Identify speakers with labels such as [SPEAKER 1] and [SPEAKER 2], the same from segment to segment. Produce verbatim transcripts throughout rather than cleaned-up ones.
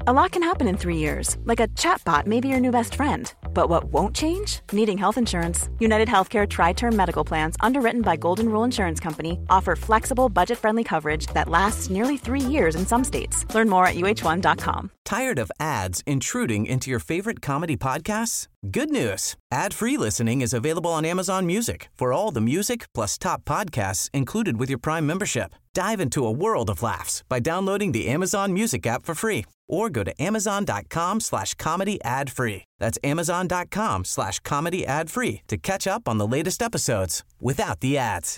[SPEAKER 1] A lot can happen in three years, like a chatbot may be your new best friend. But what won't change? Needing health insurance. United Healthcare Tri-Term Medical Plans, underwritten by Golden Rule Insurance Company, offer flexible, budget-friendly coverage that lasts nearly three years in some states. Learn more at U H one dot com.
[SPEAKER 2] Tired of ads intruding into your favorite comedy podcasts? Good news. Ad-free listening is available on Amazon Music for all the music plus top podcasts included with your Prime membership. Dive into a world of laughs by downloading the Amazon Music app for free or go to amazon.com slash comedy ad free. That's amazon.com slash comedy ad free to catch up on the latest episodes without the ads.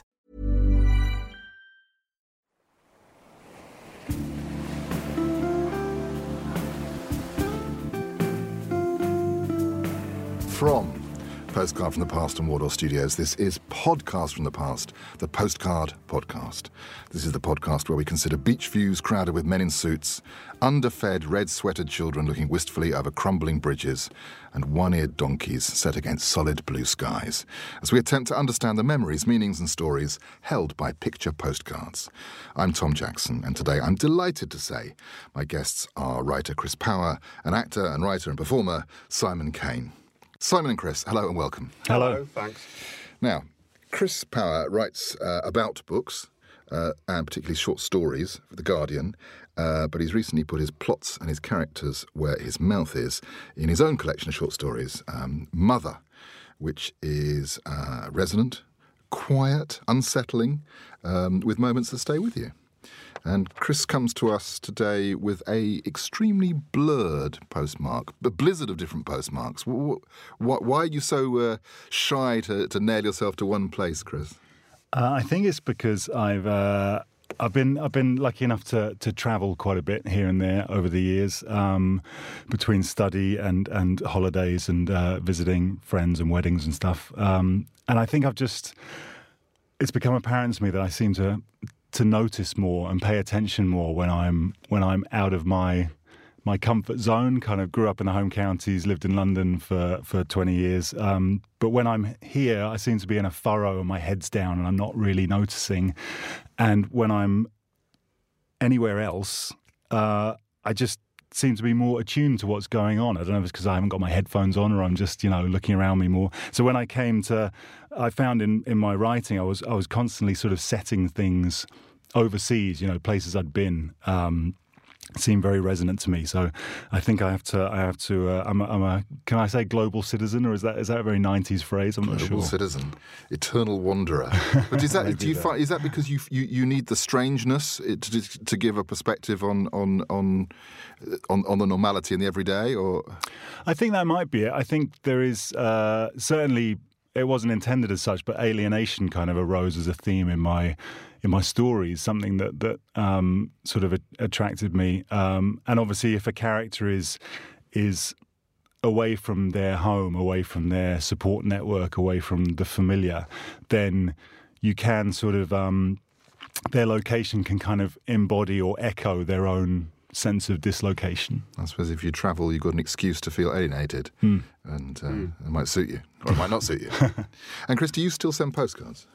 [SPEAKER 3] From Postcard from the Past and Wardour Studios, this is Podcast from the Past, the Postcard Podcast. This is the podcast where we consider beach views crowded with men in suits, underfed, red-sweatered children looking wistfully over crumbling bridges, and one-eared donkeys set against solid blue skies, as we attempt to understand the memories, meanings and stories held by picture postcards. I'm Tom Jackson, and today I'm delighted to say my guests are writer Chris Power and actor and writer and performer Simon Cain. Simon and Chris, hello and welcome.
[SPEAKER 4] Hello. Hello, thanks.
[SPEAKER 3] Now, Chris Power writes uh, about books, uh, and particularly short stories for The Guardian, uh, but he's recently put his plots and his characters where his mouth is in his own collection of short stories, um, Mother, which is uh, resonant, quiet, unsettling, um, with moments that stay with you. And Chris comes to us today with a extremely blurred postmark, a blizzard of different postmarks. Why are you so uh, shy to, to nail yourself to one place, Chris?
[SPEAKER 4] Uh, I think it's because I've uh, I've been I've been lucky enough to to travel quite a bit here and there over the years, um, between study and and holidays and uh, visiting friends and weddings and stuff. Um, and I think I've just it's become apparent to me that I seem to. to notice more and pay attention more when I'm when I'm out of my my comfort zone. Kind of grew up in the home counties, lived in London for, for twenty years. Um, but when I'm here, I seem to be in a furrow and my head's down and I'm not really noticing. And when I'm anywhere else, uh, I just seem to be more attuned to what's going on. I don't know if it's because I haven't got my headphones on or I'm just, you know, looking around me more. So when I came to, I found in, in my writing, I was I was constantly sort of setting things overseas, you know, places I'd been, um, seemed very resonant to me. So I think I have to, I have to, uh, I'm, a, I'm a, can I say global citizen, or is that is that a very nineties phrase? I'm not
[SPEAKER 3] global
[SPEAKER 4] sure.
[SPEAKER 3] Global citizen, eternal wanderer. But is that, do you find, is that because you, you, you need the strangeness to, to give a perspective on, on, on, on, on the normality in the everyday, or?
[SPEAKER 4] I think that might be it. I think there is, uh, certainly, it wasn't intended as such, but alienation kind of arose as a theme in my in my stories, something that that um, sort of a- attracted me. Um, and obviously, if a character is is away from their home, away from their support network, away from the familiar, then you can sort of um, their location can kind of embody or echo their own sense of dislocation.
[SPEAKER 3] I suppose if you travel, you've got an excuse to feel alienated, mm. and uh, mm. it might suit you, or it might not suit you. And Chris, do you still send postcards?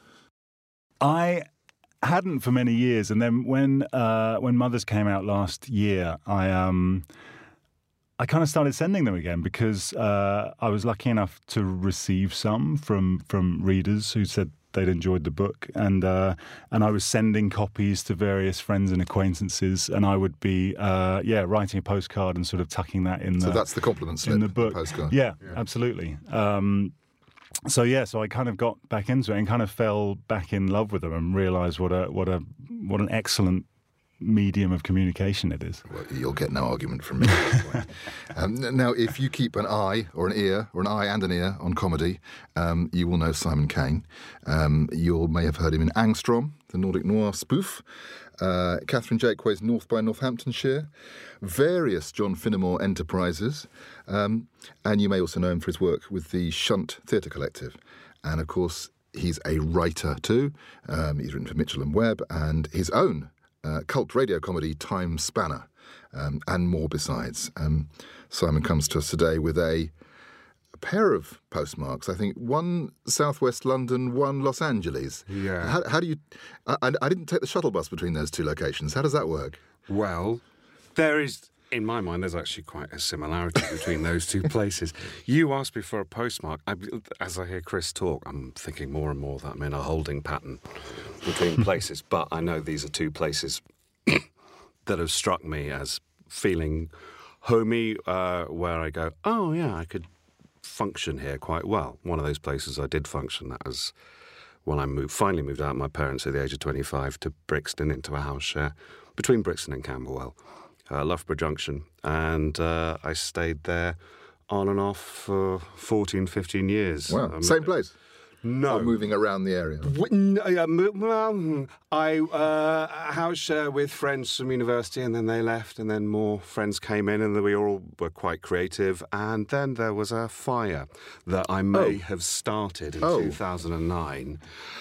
[SPEAKER 4] I hadn't for many years, and then when uh, when Mothers came out last year, I um I kind of started sending them again because uh, I was lucky enough to receive some from from readers who said they'd enjoyed the book, and uh, and I was sending copies to various friends and acquaintances, and I would be uh, yeah writing a postcard and sort of tucking that in.
[SPEAKER 3] So
[SPEAKER 4] the,
[SPEAKER 3] that's the compliment slip
[SPEAKER 4] in the book.
[SPEAKER 3] The postcard.
[SPEAKER 4] Yeah,
[SPEAKER 3] yeah.
[SPEAKER 4] absolutely. Um, so yeah, so I kind of got back into it and kind of fell back in love with them and realised what a what a what an excellent medium of communication it is.
[SPEAKER 3] Well, you'll get no argument from me at this point. um, now, if you keep an eye or an ear, or an eye and an ear on comedy, um, you will know Simon Cain. Um, you may have heard him in Angstrom, the Nordic noir spoof, uh, Catherine Jakeway's North by Northamptonshire, various John Finnemore enterprises, um, and you may also know him for his work with the Shunt Theatre Collective. And, of course, he's a writer too. Um, he's written for Mitchell and Webb, and his own Uh, cult radio comedy Time Spanner, um, and more besides. Um, Simon comes to us today with a, a pair of postmarks. I think one southwest London, one Los Angeles.
[SPEAKER 5] Yeah.
[SPEAKER 3] How, how do you? I, I didn't take the shuttle bus between those two locations. How does that work?
[SPEAKER 5] Well, there is in my mind, there's actually quite a similarity between those two places. You asked me for a postmark. I, as I hear Chris talk, I'm thinking more and more that I'm in a holding pattern between places. But I know these are two places that have struck me as feeling homey, uh, where I go, oh, yeah, I could function here quite well. One of those places I did function, that was when I moved, finally moved out of my parents at the age of twenty-five to Brixton into a house share between Brixton and Camberwell, uh, Loughborough Junction. And uh, I stayed there on and off for fourteen, fifteen years.
[SPEAKER 3] Wow,
[SPEAKER 5] um,
[SPEAKER 3] same place?
[SPEAKER 5] No.
[SPEAKER 3] Or moving around the area?
[SPEAKER 5] Well, I uh, house share with friends from university, and then they left, and then more friends came in, and we all were quite creative. And then there was a fire that I may
[SPEAKER 3] Oh.
[SPEAKER 5] have started in
[SPEAKER 3] Oh.
[SPEAKER 5] two thousand nine.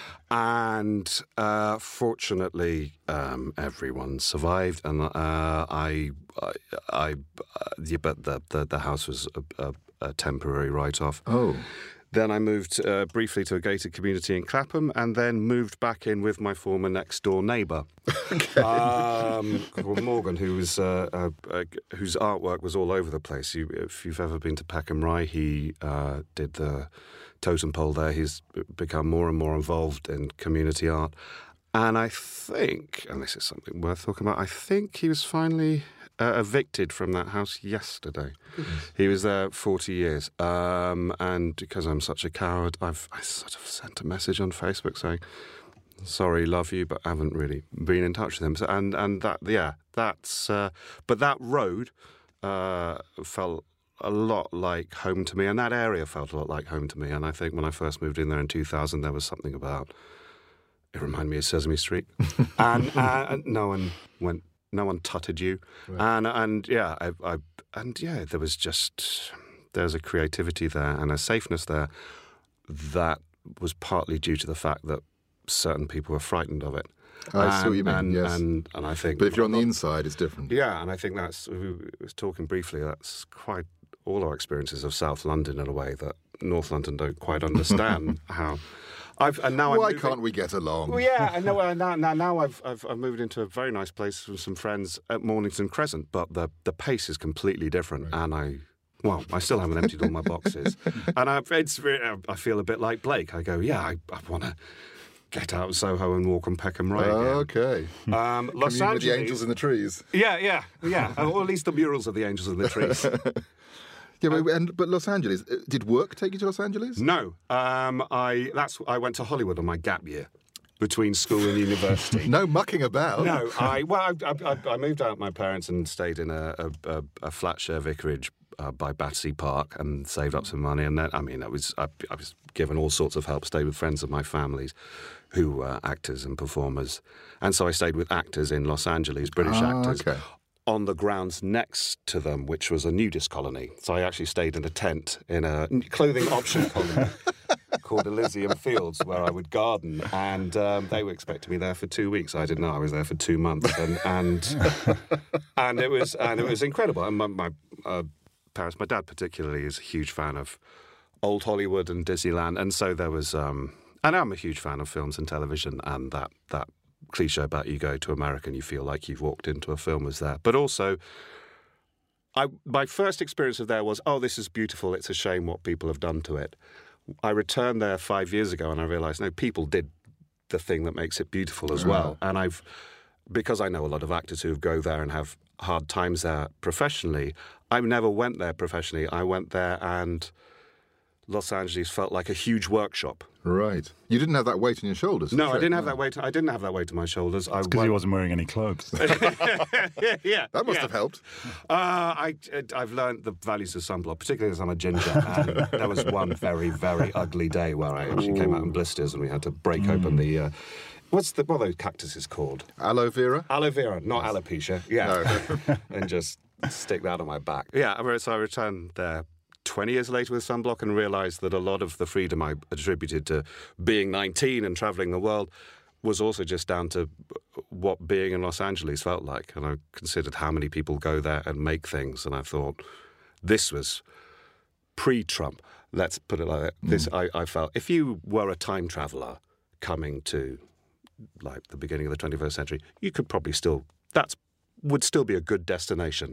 [SPEAKER 5] And uh, fortunately, um, everyone survived, and uh, I, I, I uh, yeah, but the, the the house was a, a, a temporary write-off.
[SPEAKER 3] Oh.
[SPEAKER 5] Then I moved uh, briefly to a gated community in Clapham, and then moved back in with my former next-door neighbour, um, called Morgan, who was uh, uh, uh, whose artwork was all over the place. You, if you've ever been to Peckham Rye, he uh, did the totem pole there. He's become more and more involved in community art, and I think, and this is something worth talking about, I think he was finally Uh, evicted from that house yesterday. Goodness. He was there forty years, um, and because I'm such a coward, I've I sort of sent a message on Facebook saying, "Sorry, love you, but I haven't really been in touch with him." So, and and that yeah, that's uh, but that road uh, felt a lot like home to me, and that area felt a lot like home to me. And I think when I first moved in there in two thousand, there was something about it reminded me of Sesame Street, and, uh, and no one went. No one tutted you, right. and and yeah, I, I and yeah, there was just there's a creativity there and a safeness there that was partly due to the fact that certain people were frightened of it.
[SPEAKER 3] I
[SPEAKER 5] and,
[SPEAKER 3] see what you mean.
[SPEAKER 5] And,
[SPEAKER 3] yes,
[SPEAKER 5] and, and I think,
[SPEAKER 3] but if you're on the inside, it's different.
[SPEAKER 5] Yeah, and I think that's we was talking briefly. That's quite all our experiences of South London in a way that North London don't quite understand how. I've, and now
[SPEAKER 3] Why
[SPEAKER 5] I'm
[SPEAKER 3] can't we get along?
[SPEAKER 5] Well, yeah, I know. Uh, now, now, now I've, I've I've moved into a very nice place with some friends at Mornington Crescent, but the the pace is completely different, right. and I. Well, I still haven't emptied all my boxes, and I, it's I feel a bit like Blake. I go, yeah, I, I want to get out of Soho and walk on Peckham Rye.
[SPEAKER 3] Oh, okay.
[SPEAKER 5] Um, Los
[SPEAKER 3] Commune
[SPEAKER 5] Angeles.
[SPEAKER 3] with the angels in the trees.
[SPEAKER 5] Yeah, yeah, yeah. Or at least the murals of the angels in the trees.
[SPEAKER 3] Yeah, but, and, but Los Angeles, did work take you to Los Angeles?
[SPEAKER 5] No, um, I that's I went to Hollywood on my gap year between school and university.
[SPEAKER 3] No mucking about.
[SPEAKER 5] No, I well, I, I, I moved out with my parents and stayed in a, a, a flat share vicarage uh, by Battersea Park and saved up some money. And then, I mean, I was I, I was given all sorts of help. Stayed with friends of my family's who were actors and performers, and so I stayed with actors in Los Angeles, British
[SPEAKER 3] ah,
[SPEAKER 5] actors.
[SPEAKER 3] Okay.
[SPEAKER 5] On the grounds next to them, which was a nudist colony. So I actually stayed in a tent in a clothing option colony called Elysium Fields, where I would garden. And um, they were expecting me there for two weeks. I didn't know I was there for two months, and and and it was and it was incredible. And my, my uh, parents, my dad particularly, is a huge fan of old Hollywood and Disneyland, and so there was. Um, and I'm a huge fan of films and television, and that that. cliche about you go to America and you feel like you've walked into a film was there. But also, I my first experience of there was, oh, this is beautiful, it's a shame what people have done to it. I returned there five years ago and I realised, no, people did the thing that makes it beautiful as well. And I've, because I know a lot of actors who go there and have hard times there professionally, I never went there professionally. I went there and Los Angeles felt like a huge workshop.
[SPEAKER 3] Right. You didn't have that weight on your shoulders?
[SPEAKER 5] No, I didn't have
[SPEAKER 3] no.
[SPEAKER 5] that weight. I didn't have that weight on my shoulders.
[SPEAKER 4] It's because he wasn't wearing any clothes.
[SPEAKER 5] yeah, yeah,
[SPEAKER 3] that must
[SPEAKER 5] yeah.
[SPEAKER 3] have helped.
[SPEAKER 5] Uh, I, I've learned the values of sunblock, particularly as I'm a ginger. And there was one very, very ugly day where I actually came out in blisters and we had to break mm. open the. Uh, what's the what are those cactuses called?
[SPEAKER 3] Aloe vera.
[SPEAKER 5] Aloe vera, not
[SPEAKER 3] yes.
[SPEAKER 5] alopecia. Yeah, no. And just stick that on my back. Yeah, so I returned there twenty years later with sunblock and realised that a lot of the freedom I attributed to being nineteen and travelling the world was also just down to what being in Los Angeles felt like. And I considered how many people go there and make things, and I thought this was pre-Trump. Let's put it like that. Mm. This I, I felt if you were a time traveller coming to like the beginning of the twenty-first century, you could probably still that's would still be a good destination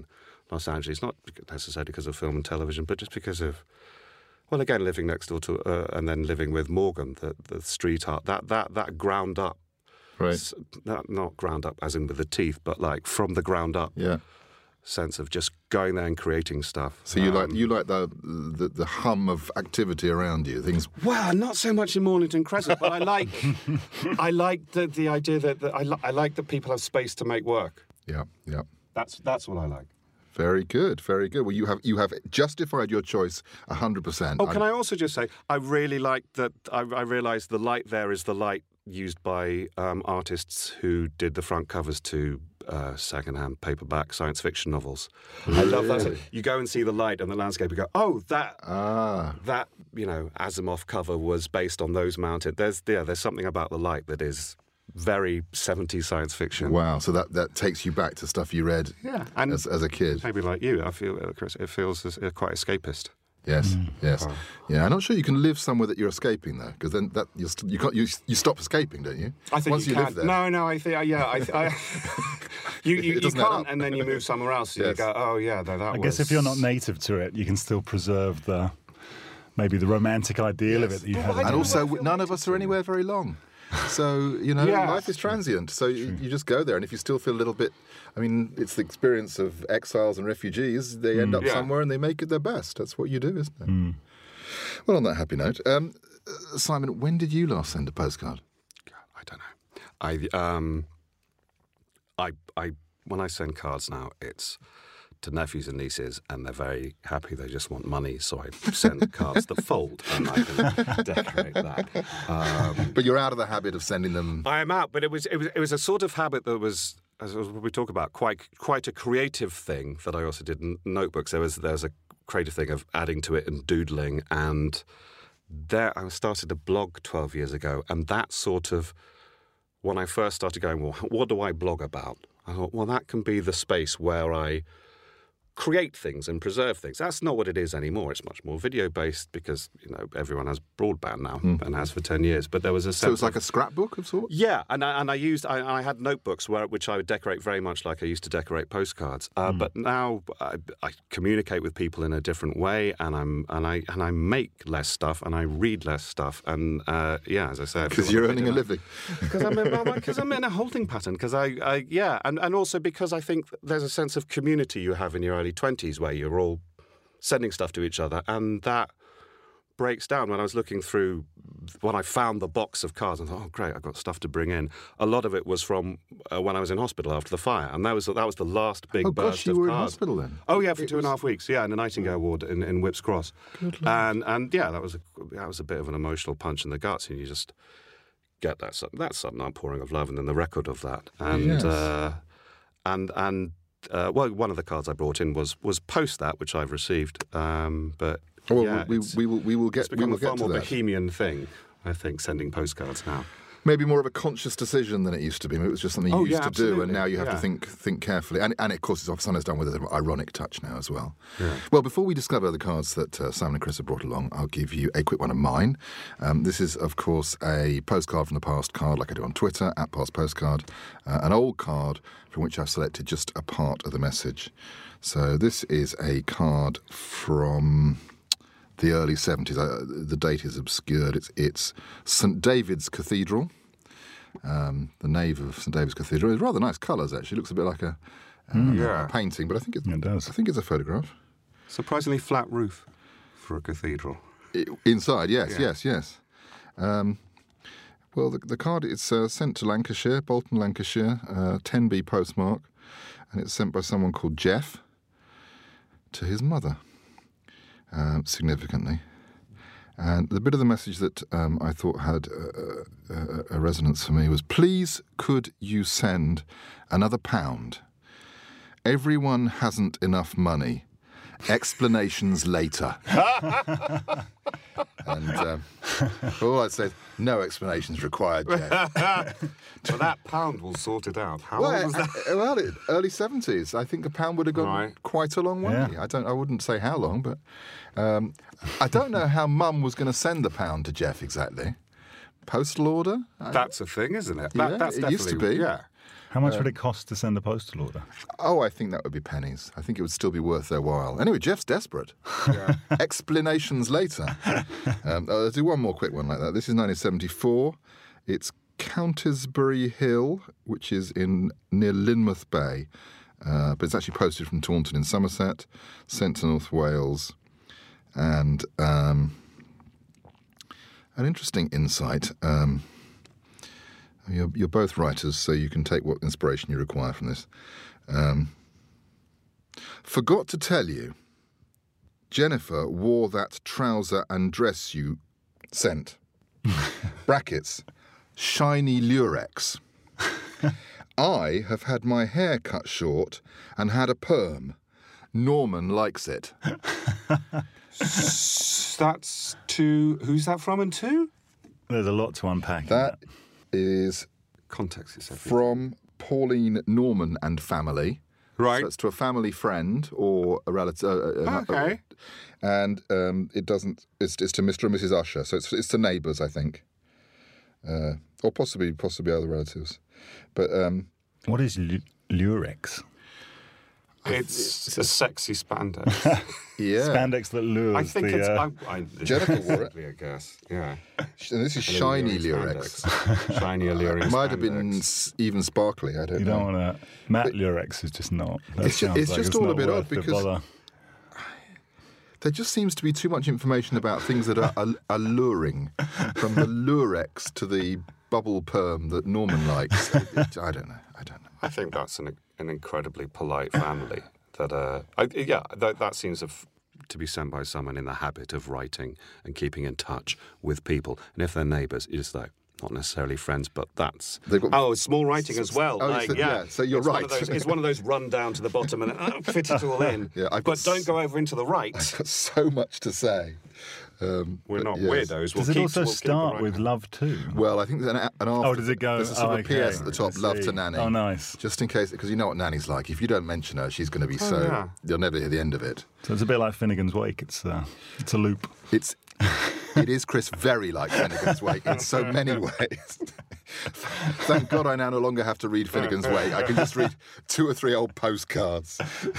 [SPEAKER 5] Los Angeles, not necessarily because of film and television, but just because of, well, again, living next door to, uh, and then living with Morgan, the, the street art, that that that ground up,
[SPEAKER 3] Right.
[SPEAKER 5] not, not ground up as in with the teeth, but like from the ground up
[SPEAKER 3] Yeah.
[SPEAKER 5] sense of just going there and creating stuff.
[SPEAKER 3] So you
[SPEAKER 5] Um,
[SPEAKER 3] like you like the, the the hum of activity around you, things.
[SPEAKER 5] Well, not so much in Mornington Crescent, but I like I like the, the idea that, that I, li- I like that people have space to make work.
[SPEAKER 3] Yeah, yeah.
[SPEAKER 5] That's that's what I like.
[SPEAKER 3] Very good, very good. Well, you have you have justified your choice a hundred percent.
[SPEAKER 5] Oh, can I also just say I really like that. I, I realise the light there is the light used by um, artists who did the front covers to uh, second-hand paperback science fiction novels. I love that. You go and see the light and the landscape. You go, oh, that
[SPEAKER 3] Ah,
[SPEAKER 5] that you know Asimov cover was based on those mounted. There's yeah, there's something about the light that is very seventies science fiction.
[SPEAKER 3] wow. So that, that takes you back to stuff you read
[SPEAKER 5] Yeah, and
[SPEAKER 3] as, as a kid.
[SPEAKER 5] maybe like you, I feel uh, Chris, it feels as, uh, quite escapist.
[SPEAKER 3] Yes, yes. Yeah, I'm not sure you can live somewhere that you're escaping though, because then that you're st- you can't you, you stop escaping, don't you?
[SPEAKER 5] I think
[SPEAKER 3] Once
[SPEAKER 5] you,
[SPEAKER 3] you
[SPEAKER 5] can.
[SPEAKER 3] live there.
[SPEAKER 5] No, no, I think uh, yeah, I, th- I you you,
[SPEAKER 3] It
[SPEAKER 5] you
[SPEAKER 3] doesn't add
[SPEAKER 5] can't,
[SPEAKER 3] up.
[SPEAKER 5] and then you move somewhere else. And
[SPEAKER 3] Yes.
[SPEAKER 5] You go, oh yeah, that, that
[SPEAKER 4] I
[SPEAKER 5] was.
[SPEAKER 4] guess if you're not native to it, you can still preserve the maybe the romantic ideal of it that you
[SPEAKER 5] But
[SPEAKER 4] had.
[SPEAKER 5] why
[SPEAKER 4] in
[SPEAKER 3] And
[SPEAKER 5] do
[SPEAKER 4] your
[SPEAKER 3] also,
[SPEAKER 5] I feel
[SPEAKER 3] none of us are anywhere very long. So, you know,
[SPEAKER 5] Yeah.
[SPEAKER 3] life is transient. So you, you just go there. And if you still feel a little bit, I mean, it's the experience of exiles and refugees. They end up
[SPEAKER 5] Yeah.
[SPEAKER 3] somewhere and they make it their best. That's what you do, isn't it? Well, on that happy note, um, uh, Simon, when did you last send a postcard?
[SPEAKER 5] I don't know. I um, I I when I send cards now, it's to nephews and nieces, and they're very happy. They just want money, so I send cards that fold, and I can decorate that. Um,
[SPEAKER 3] But you're out of the habit of sending them.
[SPEAKER 5] I am out, but it was it was it was a sort of habit that was, as we talk about, quite quite a creative thing that I also did in notebooks. There was there was a creative thing of adding to it and doodling, and there I started a blog twelve years ago, and that sort of when I first started going, well, what do I blog about? I thought, well, that can be the space where I create things and preserve things. That's not what it is anymore. It's much more video-based because, you know, everyone has broadband now and has for ten years. But there was a sense
[SPEAKER 3] So it's like
[SPEAKER 5] of,
[SPEAKER 3] a scrapbook of sorts?
[SPEAKER 5] yeah, and I, and I used I, I had notebooks where which I would decorate very much like I used to decorate postcards. Uh, But now I, I communicate with people in a different way, and I'm and I and I make less stuff and I read less stuff. And uh, yeah, as I said,
[SPEAKER 3] Because you're earning a living.
[SPEAKER 5] because I'm in, because I'm in a holding pattern. Because I, I yeah, and and also because I think there's a sense of community you have in your early twenties where you're all sending stuff to each other, and that breaks down. When I was looking through, when I found the box of cards, I thought, oh great, I've got stuff to bring in. A lot of it was from uh, when I was in hospital after the fire, and that was that was the last big
[SPEAKER 3] Oh,
[SPEAKER 5] burst
[SPEAKER 3] gosh, you
[SPEAKER 5] of
[SPEAKER 3] were in
[SPEAKER 5] cards.
[SPEAKER 3] hospital then?
[SPEAKER 5] Oh yeah, for
[SPEAKER 3] It
[SPEAKER 5] two and a
[SPEAKER 3] was-
[SPEAKER 5] half weeks. Yeah, and the Nightingale Award in, in Whipps Cross. And and yeah, that was a, that was a bit of an emotional punch in the guts, and you just get that that sudden outpouring of love, and then the record of that, and
[SPEAKER 3] Yes.
[SPEAKER 5] uh, and and uh, well, one of the cards I brought in was was post that, which I've received, um, but
[SPEAKER 3] Oh, well,
[SPEAKER 5] yeah,
[SPEAKER 3] we,
[SPEAKER 5] it's,
[SPEAKER 3] we, will, we will
[SPEAKER 5] it's
[SPEAKER 3] get, we
[SPEAKER 5] become
[SPEAKER 3] will
[SPEAKER 5] a far
[SPEAKER 3] get to
[SPEAKER 5] more
[SPEAKER 3] that.
[SPEAKER 5] bohemian thing, I think, sending postcards now.
[SPEAKER 3] Maybe more of a conscious decision than it used to be. Maybe it was just something you
[SPEAKER 5] Oh,
[SPEAKER 3] used
[SPEAKER 5] yeah,
[SPEAKER 3] to do, and
[SPEAKER 5] absolutely.
[SPEAKER 3] now you have to
[SPEAKER 5] Yeah.
[SPEAKER 3] think think carefully. And, and of course, it's sometimes done with an ironic touch now as well. Well, before we discover the cards that uh, Simon and Chris have brought along, I'll give you a quick one of mine. Um, this is, of course, a postcard from the past card, like I do on Twitter, at Past Postcard, uh, an old card from which I've selected just a part of the message. So this is a card from the early seventies. Uh, the date is obscured. It's, it's St David's Cathedral. Um, the nave of St David's Cathedral. It's rather nice colours, actually. It looks a bit like a, uh,
[SPEAKER 5] Yeah.
[SPEAKER 3] a painting, but I think it's,
[SPEAKER 4] It does.
[SPEAKER 3] I think it's a photograph.
[SPEAKER 5] Surprisingly flat roof for a cathedral.
[SPEAKER 3] I- inside, yes,
[SPEAKER 5] Yeah.
[SPEAKER 3] yes, yes. Um, well, the, the card, it's uh, sent to Lancashire, Bolton, Lancashire, uh, ten B postmark, and it's sent by someone called Jeff to his mother, um, significantly. And the bit of the message that um, I thought had uh, uh, a resonance for me was, please could you send another pound? Everyone hasn't enough money. Explanations later. And um, all I'd say is, no explanations required, Jeff.
[SPEAKER 5] Well, that pound will sort it out. How
[SPEAKER 3] Well,
[SPEAKER 5] old was that?
[SPEAKER 3] uh, well, it- early seventies. I think a pound would have gone
[SPEAKER 5] Right.
[SPEAKER 3] quite a long way.
[SPEAKER 4] Yeah.
[SPEAKER 3] I don't. I wouldn't say how long, but um, I don't know how Mum was going to send the pound to Jeff exactly. Postal order. I-
[SPEAKER 5] That's a thing, isn't it?
[SPEAKER 3] Yeah,
[SPEAKER 5] That, that's
[SPEAKER 3] it used to
[SPEAKER 5] definitely-
[SPEAKER 3] be.
[SPEAKER 5] Yeah.
[SPEAKER 4] How much um, would it cost to send a postal order?
[SPEAKER 3] Oh, I think that would be pennies. I think it would still be worth their while. Anyway, Jeff's desperate. Yeah. Explanations later. um, I'll do one more quick one like that. This is nineteen seventy-four. It's Countisbury Hill, which is in near Lynmouth Bay. Uh, but it's actually posted from Taunton in Somerset, sent to North Wales. And um, an interesting insight... Um, You're, you're both writers, so you can take what inspiration you require from this. Um, forgot to tell you, Jennifer wore that trouser and dress you sent. Brackets, shiny Lurex. I have had my hair cut short and had a perm. Norman likes it.
[SPEAKER 5] That's to... Who's that from and to?
[SPEAKER 4] There's a lot to unpack.
[SPEAKER 3] That... is
[SPEAKER 5] context is
[SPEAKER 3] from Pauline Norman and family.
[SPEAKER 5] Right.
[SPEAKER 3] So it's to a family friend or a relative. Uh,
[SPEAKER 5] okay.
[SPEAKER 3] Uh, and um, it doesn't. It's, it's to Mister and Missus Usher. So it's it's to neighbours, I think, uh, or possibly possibly other relatives. But um,
[SPEAKER 4] what is L- Lurex?
[SPEAKER 5] It's, it's a sexy spandex.
[SPEAKER 3] Yeah,
[SPEAKER 4] spandex that lures.
[SPEAKER 5] I think
[SPEAKER 4] the,
[SPEAKER 5] it's.
[SPEAKER 4] uh...
[SPEAKER 5] I, I,
[SPEAKER 3] Jennifer wore it.
[SPEAKER 5] I guess. Yeah.
[SPEAKER 3] And this is shiny Lurex.
[SPEAKER 5] Shiny alluring.
[SPEAKER 3] It might have been s- even sparkly. I don't
[SPEAKER 4] you
[SPEAKER 3] know.
[SPEAKER 4] You don't want to. Matte but Lurex is just not. That
[SPEAKER 3] it's just, it's
[SPEAKER 4] like
[SPEAKER 3] just
[SPEAKER 4] it's
[SPEAKER 3] all a bit odd
[SPEAKER 4] the
[SPEAKER 3] because
[SPEAKER 4] bother.
[SPEAKER 3] there just seems to be too much information about things that are al- alluring, from the Lurex to the bubble perm that Norman likes. It, it, I don't know. I don't know.
[SPEAKER 5] I think that's an an incredibly polite family. That uh, I, yeah, that, that seems of, to be sent by someone in the habit of writing and keeping in touch with people. And if they're neighbours, it's like not necessarily friends, but that's
[SPEAKER 3] got,
[SPEAKER 5] oh, small writing as well.
[SPEAKER 3] Oh,
[SPEAKER 5] like,
[SPEAKER 3] so,
[SPEAKER 5] yeah.
[SPEAKER 3] yeah, so you're
[SPEAKER 5] it's
[SPEAKER 3] right.
[SPEAKER 5] One of those, it's one of those run down to the bottom and oh, fit it all in.
[SPEAKER 3] Yeah, I've
[SPEAKER 5] but don't go over into the right.
[SPEAKER 3] I've got so much to say. Um,
[SPEAKER 5] We're not
[SPEAKER 3] yes.
[SPEAKER 5] weirdos. We'll
[SPEAKER 4] does it
[SPEAKER 5] keep,
[SPEAKER 4] also
[SPEAKER 5] we'll
[SPEAKER 4] start
[SPEAKER 5] right
[SPEAKER 4] with
[SPEAKER 5] hand.
[SPEAKER 4] love too?
[SPEAKER 3] Well, I think there's an, an after.
[SPEAKER 4] Oh, does it go?
[SPEAKER 3] There's a sort
[SPEAKER 4] oh,
[SPEAKER 3] of
[SPEAKER 4] okay.
[SPEAKER 3] P S at the top.
[SPEAKER 4] I
[SPEAKER 3] Love
[SPEAKER 4] see.
[SPEAKER 3] to Nanny.
[SPEAKER 4] Oh, nice.
[SPEAKER 3] Just in case, because you know what Nanny's like. If you don't mention her, she's going to be
[SPEAKER 5] Oh,
[SPEAKER 3] so.
[SPEAKER 5] yeah.
[SPEAKER 3] You'll never hear the end of it.
[SPEAKER 4] So it's a bit like Finnegan's Wake. It's uh, it's a loop.
[SPEAKER 3] It's. It is, Chris, very like Finnegan's Wake in so many ways. Thank God I now no longer have to read Finnegan's Wake. I can just read two or three old postcards.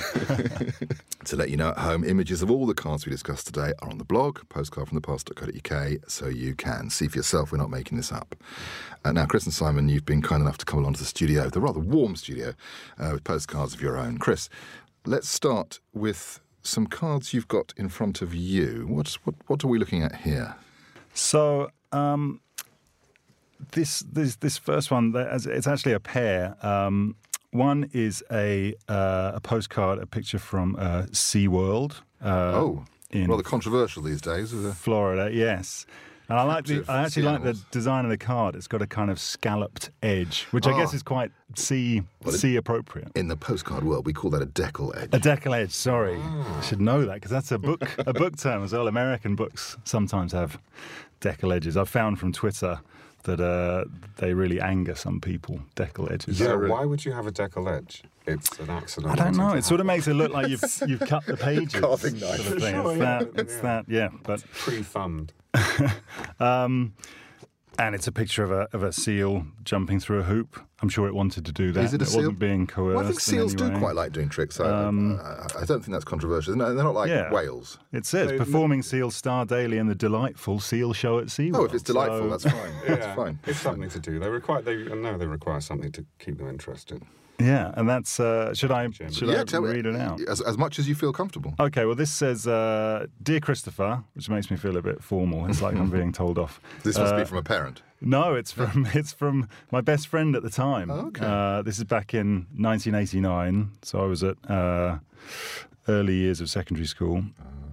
[SPEAKER 3] To let you know at home, images of all the cards we discussed today are on the blog, postcard from the past dot co dot uk, so you can see for yourself. We're not making this up. Uh, now, Chris and Simon, you've been kind enough to come along to the studio, the rather warm studio, uh, with postcards of your own. Chris, let's start with some cards you've got in front of you. What's, what what are we looking at here?
[SPEAKER 4] So um, this this this first one, it's actually a pair. Um, one is a uh, a postcard, a picture from uh, SeaWorld. Uh,
[SPEAKER 3] oh,
[SPEAKER 4] in
[SPEAKER 3] rather controversial these days. Is it?
[SPEAKER 4] Florida, yes. And I like the. I actually like the design of the card. It's got a kind of scalloped edge, which I
[SPEAKER 3] Ah.
[SPEAKER 4] guess is quite sea
[SPEAKER 3] Well, it-
[SPEAKER 4] sea appropriate.
[SPEAKER 3] In the postcard world, we call that a decal edge.
[SPEAKER 4] A decal edge. Sorry, I should know that because that's a book a book term as well. American books sometimes have decal edges. I've found from Twitter that uh, they really anger some people. Decal edges.
[SPEAKER 5] Yeah, why would you have a decal edge? It's an accident.
[SPEAKER 4] I don't know.
[SPEAKER 5] waiting
[SPEAKER 4] It
[SPEAKER 5] to
[SPEAKER 4] sort of
[SPEAKER 5] happen.
[SPEAKER 4] makes it look like you've you've cut the pages.
[SPEAKER 3] Carving knife.
[SPEAKER 4] Sort of thing.
[SPEAKER 5] Sure,
[SPEAKER 4] It's
[SPEAKER 5] yeah,
[SPEAKER 4] that. It's
[SPEAKER 5] yeah.
[SPEAKER 4] that. Yeah, but.
[SPEAKER 5] Pre-thumbed.
[SPEAKER 4] Um, and it's a picture of a of a seal jumping through a hoop. I'm sure it wanted to do that.
[SPEAKER 3] Is it a seal?
[SPEAKER 4] wasn't being coerced.
[SPEAKER 3] Well, I think
[SPEAKER 4] in
[SPEAKER 3] seals
[SPEAKER 4] any
[SPEAKER 3] do
[SPEAKER 4] way.
[SPEAKER 3] quite like doing tricks. I,
[SPEAKER 4] Um,
[SPEAKER 3] I, I don't think that's controversial. No, they're not like
[SPEAKER 4] yeah.
[SPEAKER 3] whales.
[SPEAKER 4] It says
[SPEAKER 5] They've
[SPEAKER 4] performing seals star daily in the delightful seal show at SeaWorld.
[SPEAKER 3] Oh, if it's delightful,
[SPEAKER 4] So-
[SPEAKER 3] that's fine.
[SPEAKER 5] Yeah,
[SPEAKER 3] That's fine.
[SPEAKER 5] It's something to do. They require. They I know they require something to keep them interested.
[SPEAKER 4] Yeah, and that's. Uh, should I should
[SPEAKER 3] yeah,
[SPEAKER 4] I
[SPEAKER 3] tell me-
[SPEAKER 4] read it out?
[SPEAKER 3] As, as much as you feel comfortable.
[SPEAKER 4] Okay, well, this says, uh, Dear Christopher, which makes me feel a bit formal. It's like I'm being told off.
[SPEAKER 3] This must
[SPEAKER 4] Uh,
[SPEAKER 3] be from a parent.
[SPEAKER 4] No, it's from it's from my best friend at the time.
[SPEAKER 3] Oh, okay.
[SPEAKER 4] Uh, this is back in nineteen eighty-nine, so I was at uh, early years of secondary school.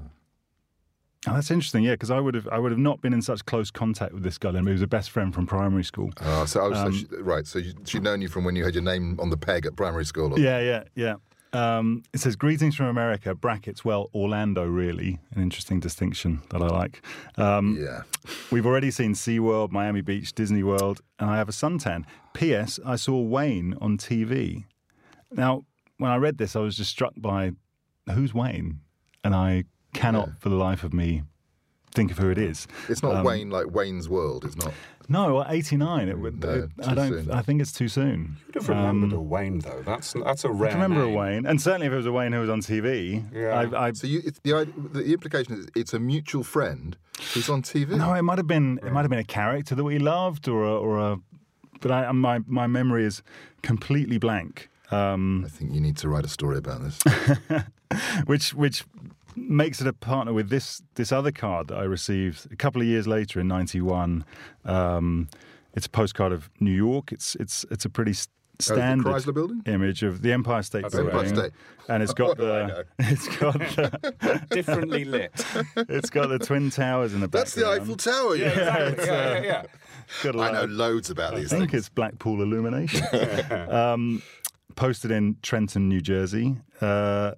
[SPEAKER 4] Oh, that's interesting, yeah, because I would have I would have not been in such close contact with this guy. Then he was a best friend from primary school.
[SPEAKER 3] Uh, so, I was,
[SPEAKER 4] Um,
[SPEAKER 3] so she, right, so you, she'd known you from when you had your name on the peg at primary school. Or,
[SPEAKER 4] Yeah, yeah, yeah. Um, it says, greetings from America, brackets, well, Orlando, really. An interesting distinction that I like. Um,
[SPEAKER 3] yeah.
[SPEAKER 4] We've already seen SeaWorld, Miami Beach, Disney World, and I have a suntan. P S. I saw Wayne on T V. Now, when I read this, I was just struck by, who's Wayne? And I cannot,
[SPEAKER 3] Yeah.
[SPEAKER 4] for the life of me, think of who it is.
[SPEAKER 3] It's not
[SPEAKER 4] Um,
[SPEAKER 3] Wayne like Wayne's World. It's not.
[SPEAKER 4] No, eighty-nine. It would.
[SPEAKER 3] No,
[SPEAKER 4] it, I
[SPEAKER 3] too
[SPEAKER 4] don't.
[SPEAKER 3] soon.
[SPEAKER 4] I think it's too soon.
[SPEAKER 5] You'd have remembered
[SPEAKER 4] Um,
[SPEAKER 5] a Wayne, though. That's that's a
[SPEAKER 4] I
[SPEAKER 5] rare
[SPEAKER 4] can remember
[SPEAKER 5] name.
[SPEAKER 4] a Wayne, and certainly if it was a Wayne who was on T V.
[SPEAKER 5] Yeah.
[SPEAKER 4] I, I,
[SPEAKER 3] So you, it's the idea, the implication is it's a mutual friend who's on T V.
[SPEAKER 4] no, it might have been. It might have been a character that we loved, or a, or a. But I, my my memory is completely blank. Um,
[SPEAKER 3] I think you need to write a story about this.
[SPEAKER 4] which which makes it a partner with this this other card that I received a couple of years later in ninety-one. Um, it's a postcard of New York. It's it's it's a pretty s-
[SPEAKER 3] Oh, the
[SPEAKER 4] standard
[SPEAKER 3] Chrysler Building?
[SPEAKER 4] image of the Empire State
[SPEAKER 5] That's
[SPEAKER 4] Building,
[SPEAKER 3] Empire State.
[SPEAKER 4] and it's got
[SPEAKER 3] What do I know?
[SPEAKER 4] the it's got the
[SPEAKER 5] Differently lit.
[SPEAKER 4] it's got the twin towers in the
[SPEAKER 3] That's the
[SPEAKER 4] background.
[SPEAKER 3] Eiffel Tower. Yeah,
[SPEAKER 4] Yeah, it's,
[SPEAKER 5] yeah,
[SPEAKER 4] uh,
[SPEAKER 5] yeah, yeah.
[SPEAKER 4] got a
[SPEAKER 3] I
[SPEAKER 4] lot
[SPEAKER 3] know
[SPEAKER 4] of-
[SPEAKER 3] loads about these
[SPEAKER 4] I think
[SPEAKER 3] things.
[SPEAKER 4] it's Blackpool Illumination. um, posted in Trenton, New Jersey. Uh,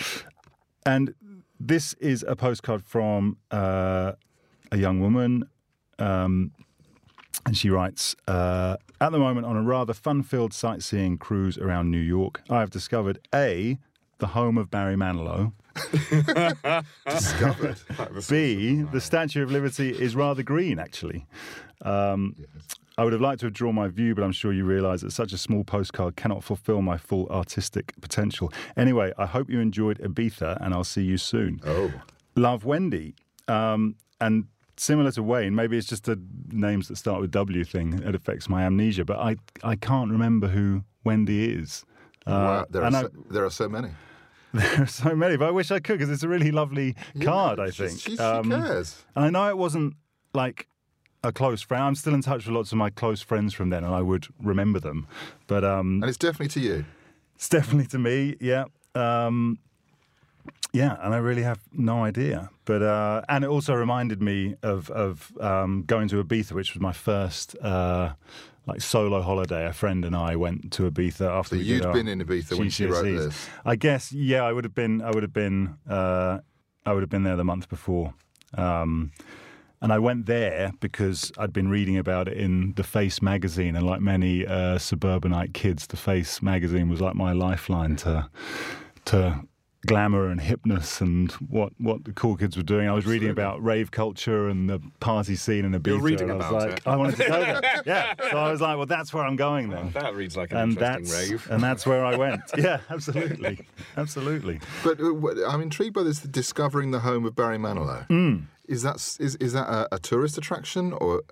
[SPEAKER 4] and this is a postcard from uh, a young woman. Um, and she writes, uh, at the moment on a rather fun-filled sightseeing cruise around New York, I have discovered A, the home of Barry Manilow.
[SPEAKER 3] Discovered.
[SPEAKER 4] B, the Statue of Liberty is rather green, actually. Um, I would have liked to have drawn my view, but I'm sure you realise that such a small postcard cannot fulfil my full artistic potential. Anyway, I hope you enjoyed Ibiza, and I'll see you soon.
[SPEAKER 3] Oh.
[SPEAKER 4] Love, Wendy. Um, and similar to Wayne, maybe it's just the names that start with W thing that affects my amnesia, but I, I can't remember who Wendy is.
[SPEAKER 3] Wow, there, are
[SPEAKER 4] and I-
[SPEAKER 3] so, there are so many.
[SPEAKER 4] There are so many, but I wish I could because it's a really lovely card, I
[SPEAKER 3] she's-
[SPEAKER 4] think.
[SPEAKER 3] She, she
[SPEAKER 4] Um,
[SPEAKER 3] cares.
[SPEAKER 4] And I know it wasn't like a close friend. I'm still in touch with lots of my close friends from then, and I would remember them. But um,
[SPEAKER 3] And it's definitely to you.
[SPEAKER 4] it's definitely to me, yeah. Um, yeah, and I really have no idea. But uh, and it also reminded me of of um, going to Ibiza, which was my first uh, like solo holiday. A friend and I went to Ibiza after
[SPEAKER 3] So
[SPEAKER 4] we
[SPEAKER 3] you'd
[SPEAKER 4] did our
[SPEAKER 3] been in Ibiza when she wrote
[SPEAKER 4] G C S Es.
[SPEAKER 3] this.
[SPEAKER 4] I guess, yeah, I would have been. I would have been. Uh, I would have been there the month before. Um, And I went there because I'd been reading about it in The Face magazine, and like many uh, suburbanite kids, The Face magazine was like my lifeline to to glamour and hipness and what, what the cool kids were doing. I was reading about rave culture and the party scene in Ibiza.
[SPEAKER 5] You're reading
[SPEAKER 4] and I was
[SPEAKER 5] about
[SPEAKER 4] like,
[SPEAKER 5] it.
[SPEAKER 4] I wanted to go there. Yeah, so I was like, well, that's where I'm going then.
[SPEAKER 5] That reads like an
[SPEAKER 4] And
[SPEAKER 5] interesting
[SPEAKER 4] that's
[SPEAKER 5] rave.
[SPEAKER 4] and that's where I went. Yeah, absolutely, absolutely.
[SPEAKER 3] But uh, what- I'm intrigued by this, discovering the home of Barry Manilow.
[SPEAKER 4] Mm.
[SPEAKER 3] Is that is is that a, a tourist attraction or?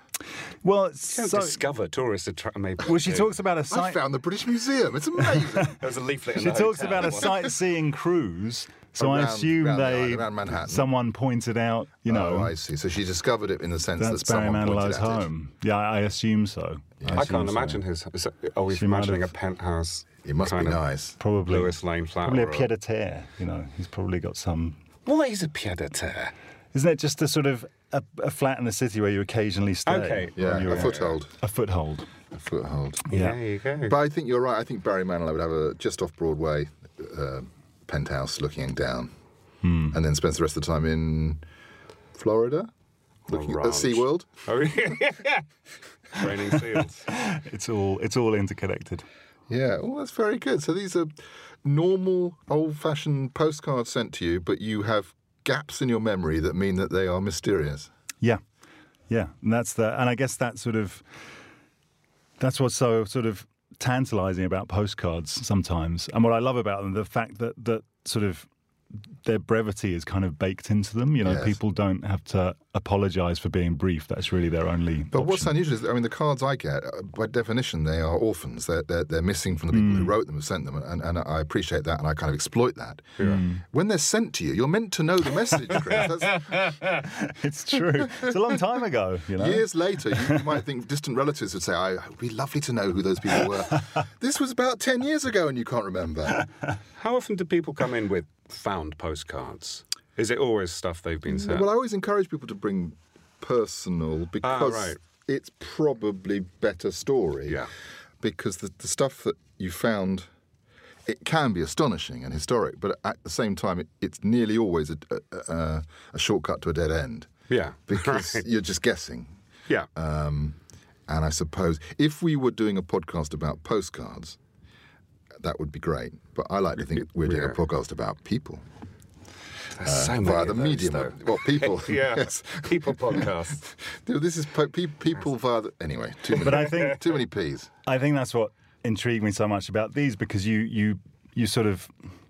[SPEAKER 4] Well, it's
[SPEAKER 5] You don't
[SPEAKER 4] so,
[SPEAKER 5] discover tourist attraction. Maybe.
[SPEAKER 4] well, she talks about a
[SPEAKER 3] I
[SPEAKER 4] site.
[SPEAKER 3] found the British Museum. It's amazing.
[SPEAKER 5] There was a leaflet in
[SPEAKER 4] She
[SPEAKER 5] the
[SPEAKER 4] talks
[SPEAKER 5] hotel.
[SPEAKER 4] about a sightseeing cruise. So I
[SPEAKER 3] Around-
[SPEAKER 4] assume
[SPEAKER 3] around the
[SPEAKER 4] they
[SPEAKER 3] island, around Manhattan.
[SPEAKER 4] someone pointed out, you know,
[SPEAKER 3] Oh, I see. So she discovered it in the sense
[SPEAKER 4] that's
[SPEAKER 3] that
[SPEAKER 4] Barry
[SPEAKER 3] someone pointed
[SPEAKER 4] Manilow's
[SPEAKER 3] at it.
[SPEAKER 4] home. Yeah, I assume so.
[SPEAKER 3] Yeah.
[SPEAKER 5] I
[SPEAKER 4] assume
[SPEAKER 5] can't
[SPEAKER 4] so.
[SPEAKER 5] imagine his. is it- Are we
[SPEAKER 4] She might
[SPEAKER 5] imagining a
[SPEAKER 4] have-
[SPEAKER 5] penthouse?
[SPEAKER 3] It must be
[SPEAKER 5] kind of
[SPEAKER 3] nice.
[SPEAKER 4] Probably
[SPEAKER 5] Lewis Lane flat.
[SPEAKER 4] Probably a
[SPEAKER 5] or
[SPEAKER 4] pied a terre. You know, he's probably got some.
[SPEAKER 5] What is a pied a terre?
[SPEAKER 4] Isn't it just a sort of a, a flat in the city where you occasionally stay?
[SPEAKER 5] Okay.
[SPEAKER 3] Yeah,
[SPEAKER 4] when you're
[SPEAKER 3] a
[SPEAKER 4] in-
[SPEAKER 3] foothold.
[SPEAKER 4] A foothold.
[SPEAKER 3] A foothold.
[SPEAKER 4] Yeah.
[SPEAKER 5] There you go.
[SPEAKER 3] But I think you're right. I think Barry Manilow would have a just off Broadway uh, penthouse looking down,
[SPEAKER 4] Hmm.
[SPEAKER 3] and then spends the rest of the time in Florida, looking at
[SPEAKER 5] ranch.
[SPEAKER 3] SeaWorld.
[SPEAKER 5] Oh, yeah. Raining seals.
[SPEAKER 4] It's all it's all interconnected.
[SPEAKER 3] Yeah, well, that's very good. So these are normal, old-fashioned postcards sent to you, but you have gaps in your memory that mean that they are mysterious.
[SPEAKER 4] Yeah, yeah, and that's the, and I guess that sort of, that's what's so sort of tantalising about postcards sometimes, and what I love about them, the fact that that sort of their brevity is kind of baked into them. You know,
[SPEAKER 3] Yes.
[SPEAKER 4] people don't have to apologise for being brief. That's really their only.
[SPEAKER 3] But what's
[SPEAKER 4] option.
[SPEAKER 3] unusual is, I mean, the cards I get, uh, by definition, they are orphans. They're, they're, they're missing from the people
[SPEAKER 4] Mm.
[SPEAKER 3] who wrote them, who sent them, and, and I appreciate that, and I kind of exploit that. When they're sent to you, you're meant to know the message, Chris. That's,
[SPEAKER 4] It's true. It's a long time ago. You know.
[SPEAKER 3] years later, you, you might think distant relatives would say, "I it would be lovely to know who those people were." This was about ten years ago, and you can't remember.
[SPEAKER 5] How often do people come in with found postcards? Is it always stuff they've been sent?
[SPEAKER 3] Well, I always encourage people to bring personal because
[SPEAKER 5] right.
[SPEAKER 3] it's probably better story.
[SPEAKER 5] Yeah.
[SPEAKER 3] Because the, the stuff that you found, it can be astonishing and historic, but at the same time, it, it's nearly always a, a, a, a shortcut to a dead end.
[SPEAKER 5] Yeah.
[SPEAKER 3] Because
[SPEAKER 5] Right.
[SPEAKER 3] you're just guessing.
[SPEAKER 5] Yeah.
[SPEAKER 3] Um, and I suppose if we were doing a podcast about postcards, that would be great. But I like to think we're doing
[SPEAKER 5] Yeah.
[SPEAKER 3] a podcast about people.
[SPEAKER 5] There's so many
[SPEAKER 3] via
[SPEAKER 5] of
[SPEAKER 3] the
[SPEAKER 5] those,
[SPEAKER 3] medium.
[SPEAKER 5] though.
[SPEAKER 3] Of, well, people.
[SPEAKER 5] Yeah,
[SPEAKER 3] yes.
[SPEAKER 5] people podcasts.
[SPEAKER 3] Dude, this is po- pe- people via the... Anyway, too many,
[SPEAKER 4] But I think-
[SPEAKER 3] too many P's.
[SPEAKER 4] I think that's what intrigued me so much about these, because you you you sort of,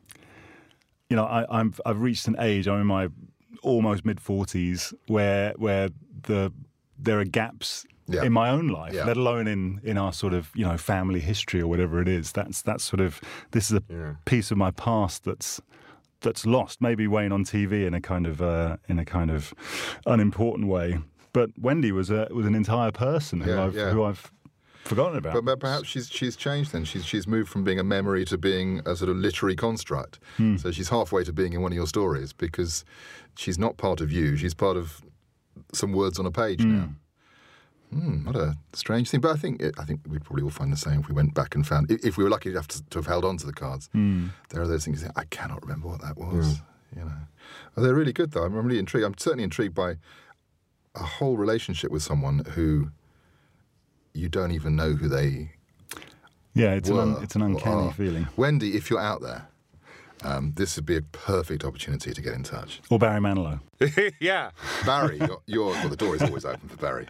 [SPEAKER 4] you know, I, I'm I've reached an age. I'm in my almost mid forties where where the there are gaps
[SPEAKER 3] Yeah.
[SPEAKER 4] in my own life,
[SPEAKER 3] Yeah.
[SPEAKER 4] let alone in, in our sort of, you know, family history or whatever it is. That's that's sort of, this is a
[SPEAKER 5] Yeah.
[SPEAKER 4] piece of my past that's that's lost, maybe weighing on T V in a kind of uh, in a kind of unimportant way. But Wendy was a was an entire person who
[SPEAKER 3] Yeah,
[SPEAKER 4] I've
[SPEAKER 3] yeah.
[SPEAKER 4] who I've forgotten about.
[SPEAKER 3] But, but perhaps she's she's changed then. She's she's moved from being a memory to being a sort of literary construct.
[SPEAKER 4] Hmm.
[SPEAKER 3] So she's halfway to being in one of your stories because she's not part of you. She's part of some words on a page
[SPEAKER 4] Hmm.
[SPEAKER 3] now. Hmm, what a strange thing. But I think I think we'd probably all find the same if we went back and found, if we were lucky enough to, to have held on to the cards.
[SPEAKER 4] Hmm.
[SPEAKER 3] There are those things you think, I cannot remember what that was. You know, oh, they're really good though. I'm really intrigued. I'm certainly intrigued by a whole relationship with someone who you don't even know who they
[SPEAKER 4] yeah, it's
[SPEAKER 3] were
[SPEAKER 4] an un, it's an
[SPEAKER 3] or
[SPEAKER 4] uncanny
[SPEAKER 3] are.
[SPEAKER 4] feeling.
[SPEAKER 3] Wendy, if you're out there, um, this would be a perfect opportunity to get in touch.
[SPEAKER 4] Or Barry Manilow.
[SPEAKER 5] Yeah.
[SPEAKER 3] Barry, you're, you're well, the door is always open for Barry.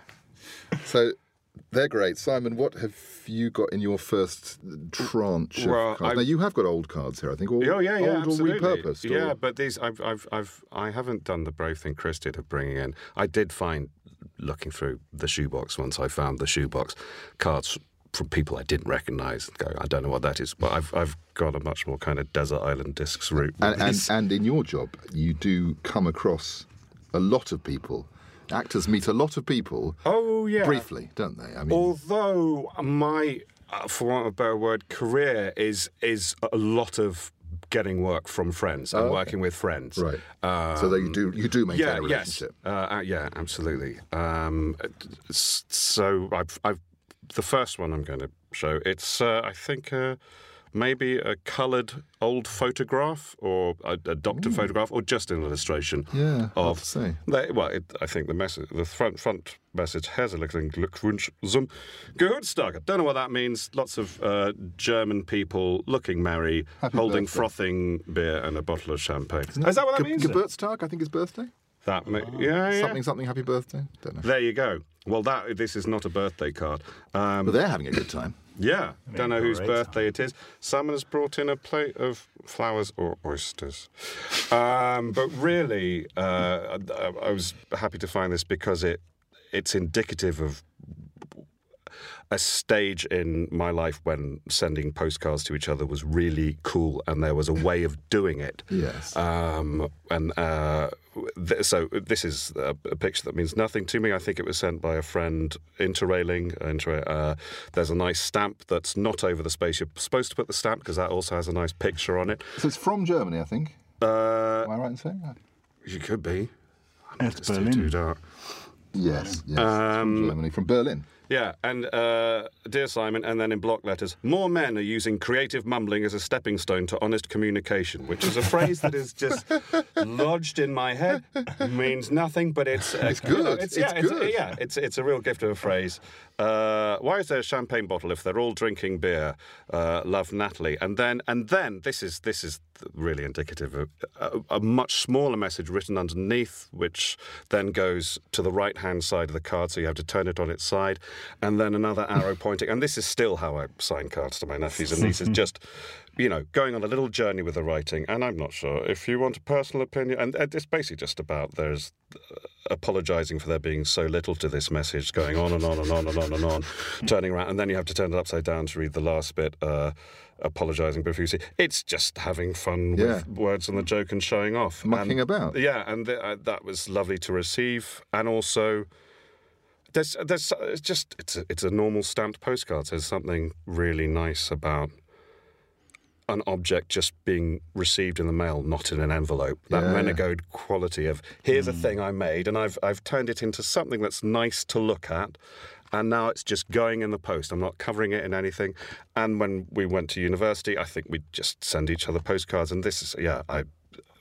[SPEAKER 3] So they're great. Simon, what have you got in your first tranche of
[SPEAKER 5] Well,
[SPEAKER 3] cards?
[SPEAKER 5] I've-
[SPEAKER 3] Now you have got old cards here, I think. All,
[SPEAKER 5] Oh yeah, yeah,
[SPEAKER 3] old
[SPEAKER 5] absolutely.
[SPEAKER 3] or repurposed.
[SPEAKER 5] Yeah,
[SPEAKER 3] or...
[SPEAKER 5] but these, I've, I've, I've, I haven't done the brave thing Chris did of bringing in. I did find, looking through the shoebox once I found the shoebox, cards from people I didn't recognise. Go, I don't know what that is, but I've, I've got a much more kind of desert island discs route. with
[SPEAKER 3] And, and,
[SPEAKER 5] these.
[SPEAKER 3] and in your job, you do come across a lot of people. Actors meet a lot of people
[SPEAKER 5] oh yeah,
[SPEAKER 3] briefly, don't they? I mean,
[SPEAKER 5] Although my, uh, for want of a better word, career is is a lot of getting work from friends and
[SPEAKER 3] Oh, okay.
[SPEAKER 5] working with friends.
[SPEAKER 3] right.
[SPEAKER 5] Um,
[SPEAKER 3] so that you do you do maintain
[SPEAKER 5] yeah,
[SPEAKER 3] a
[SPEAKER 5] yes,
[SPEAKER 3] relationship.
[SPEAKER 5] uh, uh, yeah, absolutely. Um, s- so I've, I've the first one I'm going to show. It's uh, I think. Uh, Maybe a coloured old photograph or a, a doctored photograph or just an illustration
[SPEAKER 3] Yeah, hard
[SPEAKER 5] of...
[SPEAKER 3] to say.
[SPEAKER 5] They, well, it, I think the message, the front front message has a little Glückwunsch zum Geburtstag. Don't know what that means. Lots of uh, German people looking merry,
[SPEAKER 3] Happy
[SPEAKER 5] holding
[SPEAKER 3] birthday.
[SPEAKER 5] frothing beer and a bottle of champagne.
[SPEAKER 3] Isn't
[SPEAKER 5] Is that what that
[SPEAKER 3] Ge-
[SPEAKER 5] means?
[SPEAKER 3] Geburtstag, I think is birthday.
[SPEAKER 5] That ma- yeah, yeah.
[SPEAKER 3] Something, something, happy birthday. Don't know.
[SPEAKER 5] There you go. Well, that this is not a birthday card. Um,
[SPEAKER 3] But they're having a good time.
[SPEAKER 5] Yeah, don't know whose
[SPEAKER 4] great
[SPEAKER 5] birthday it is. Simon has brought in a plate of flowers or oysters. Um, but really, uh, I, I was happy to find this because it it's indicative of a stage in my life when sending postcards to each other was really cool and there was a way of doing it.
[SPEAKER 3] Yes.
[SPEAKER 5] Um, and uh, th- so this is a, a picture that means nothing to me. I think it was sent by a friend interrailing. Inter- uh, there's a nice stamp that's not over the space you're supposed to put the stamp because that also has a nice picture on it.
[SPEAKER 3] So it's from Germany, I think.
[SPEAKER 5] Uh,
[SPEAKER 3] Am I right in saying that?
[SPEAKER 5] you could be.
[SPEAKER 4] It's
[SPEAKER 5] It's too,
[SPEAKER 4] Berlin.
[SPEAKER 5] too dark.
[SPEAKER 3] Yes, yes.
[SPEAKER 5] Um,
[SPEAKER 3] from Germany, from Berlin.
[SPEAKER 5] Yeah, and uh, dear Simon, and then in block letters, more men are using creative mumbling as a stepping stone to honest communication, which is a phrase that is just lodged in my head, means nothing, but it's uh,
[SPEAKER 3] It's good.
[SPEAKER 5] you know, it's,
[SPEAKER 3] It's
[SPEAKER 5] yeah,
[SPEAKER 3] good.
[SPEAKER 5] It's, yeah, it's it's a real gift of a phrase. Uh, why is there a champagne bottle if they're all drinking beer? Uh, love, Natalie. And then and then this is this is really indicative of a, a much smaller message written underneath, which then goes to the right hand side of the card, so you have to turn it on its side. And then another arrow pointing. And this is still how I sign cards to my nephews and nieces, just, you know, going on a little journey with the writing. And I'm not sure if you want a personal opinion. And it's basically just about there's uh, apologising for there being so little to this message, going on and on and on and on and on, turning around. And then you have to turn it upside down to read the last bit, uh, apologising profusely. It's just having fun
[SPEAKER 3] Yeah.
[SPEAKER 5] with words on the joke and showing off.
[SPEAKER 3] Mucking
[SPEAKER 5] and,
[SPEAKER 3] about.
[SPEAKER 5] Yeah, and th- uh, that was lovely to receive. And also... There's, there's, it's just, it's a, it's a normal stamped postcard. There's something really nice about an object just being received in the mail, not in an envelope. That
[SPEAKER 3] Yeah.
[SPEAKER 5] renegade quality of, here's a thing I made, and I've, I've turned it into something that's nice to look at, and now it's just going in the post. I'm not covering it in anything. And when we went to university, I think we'd just send each other postcards, and this is, yeah, I...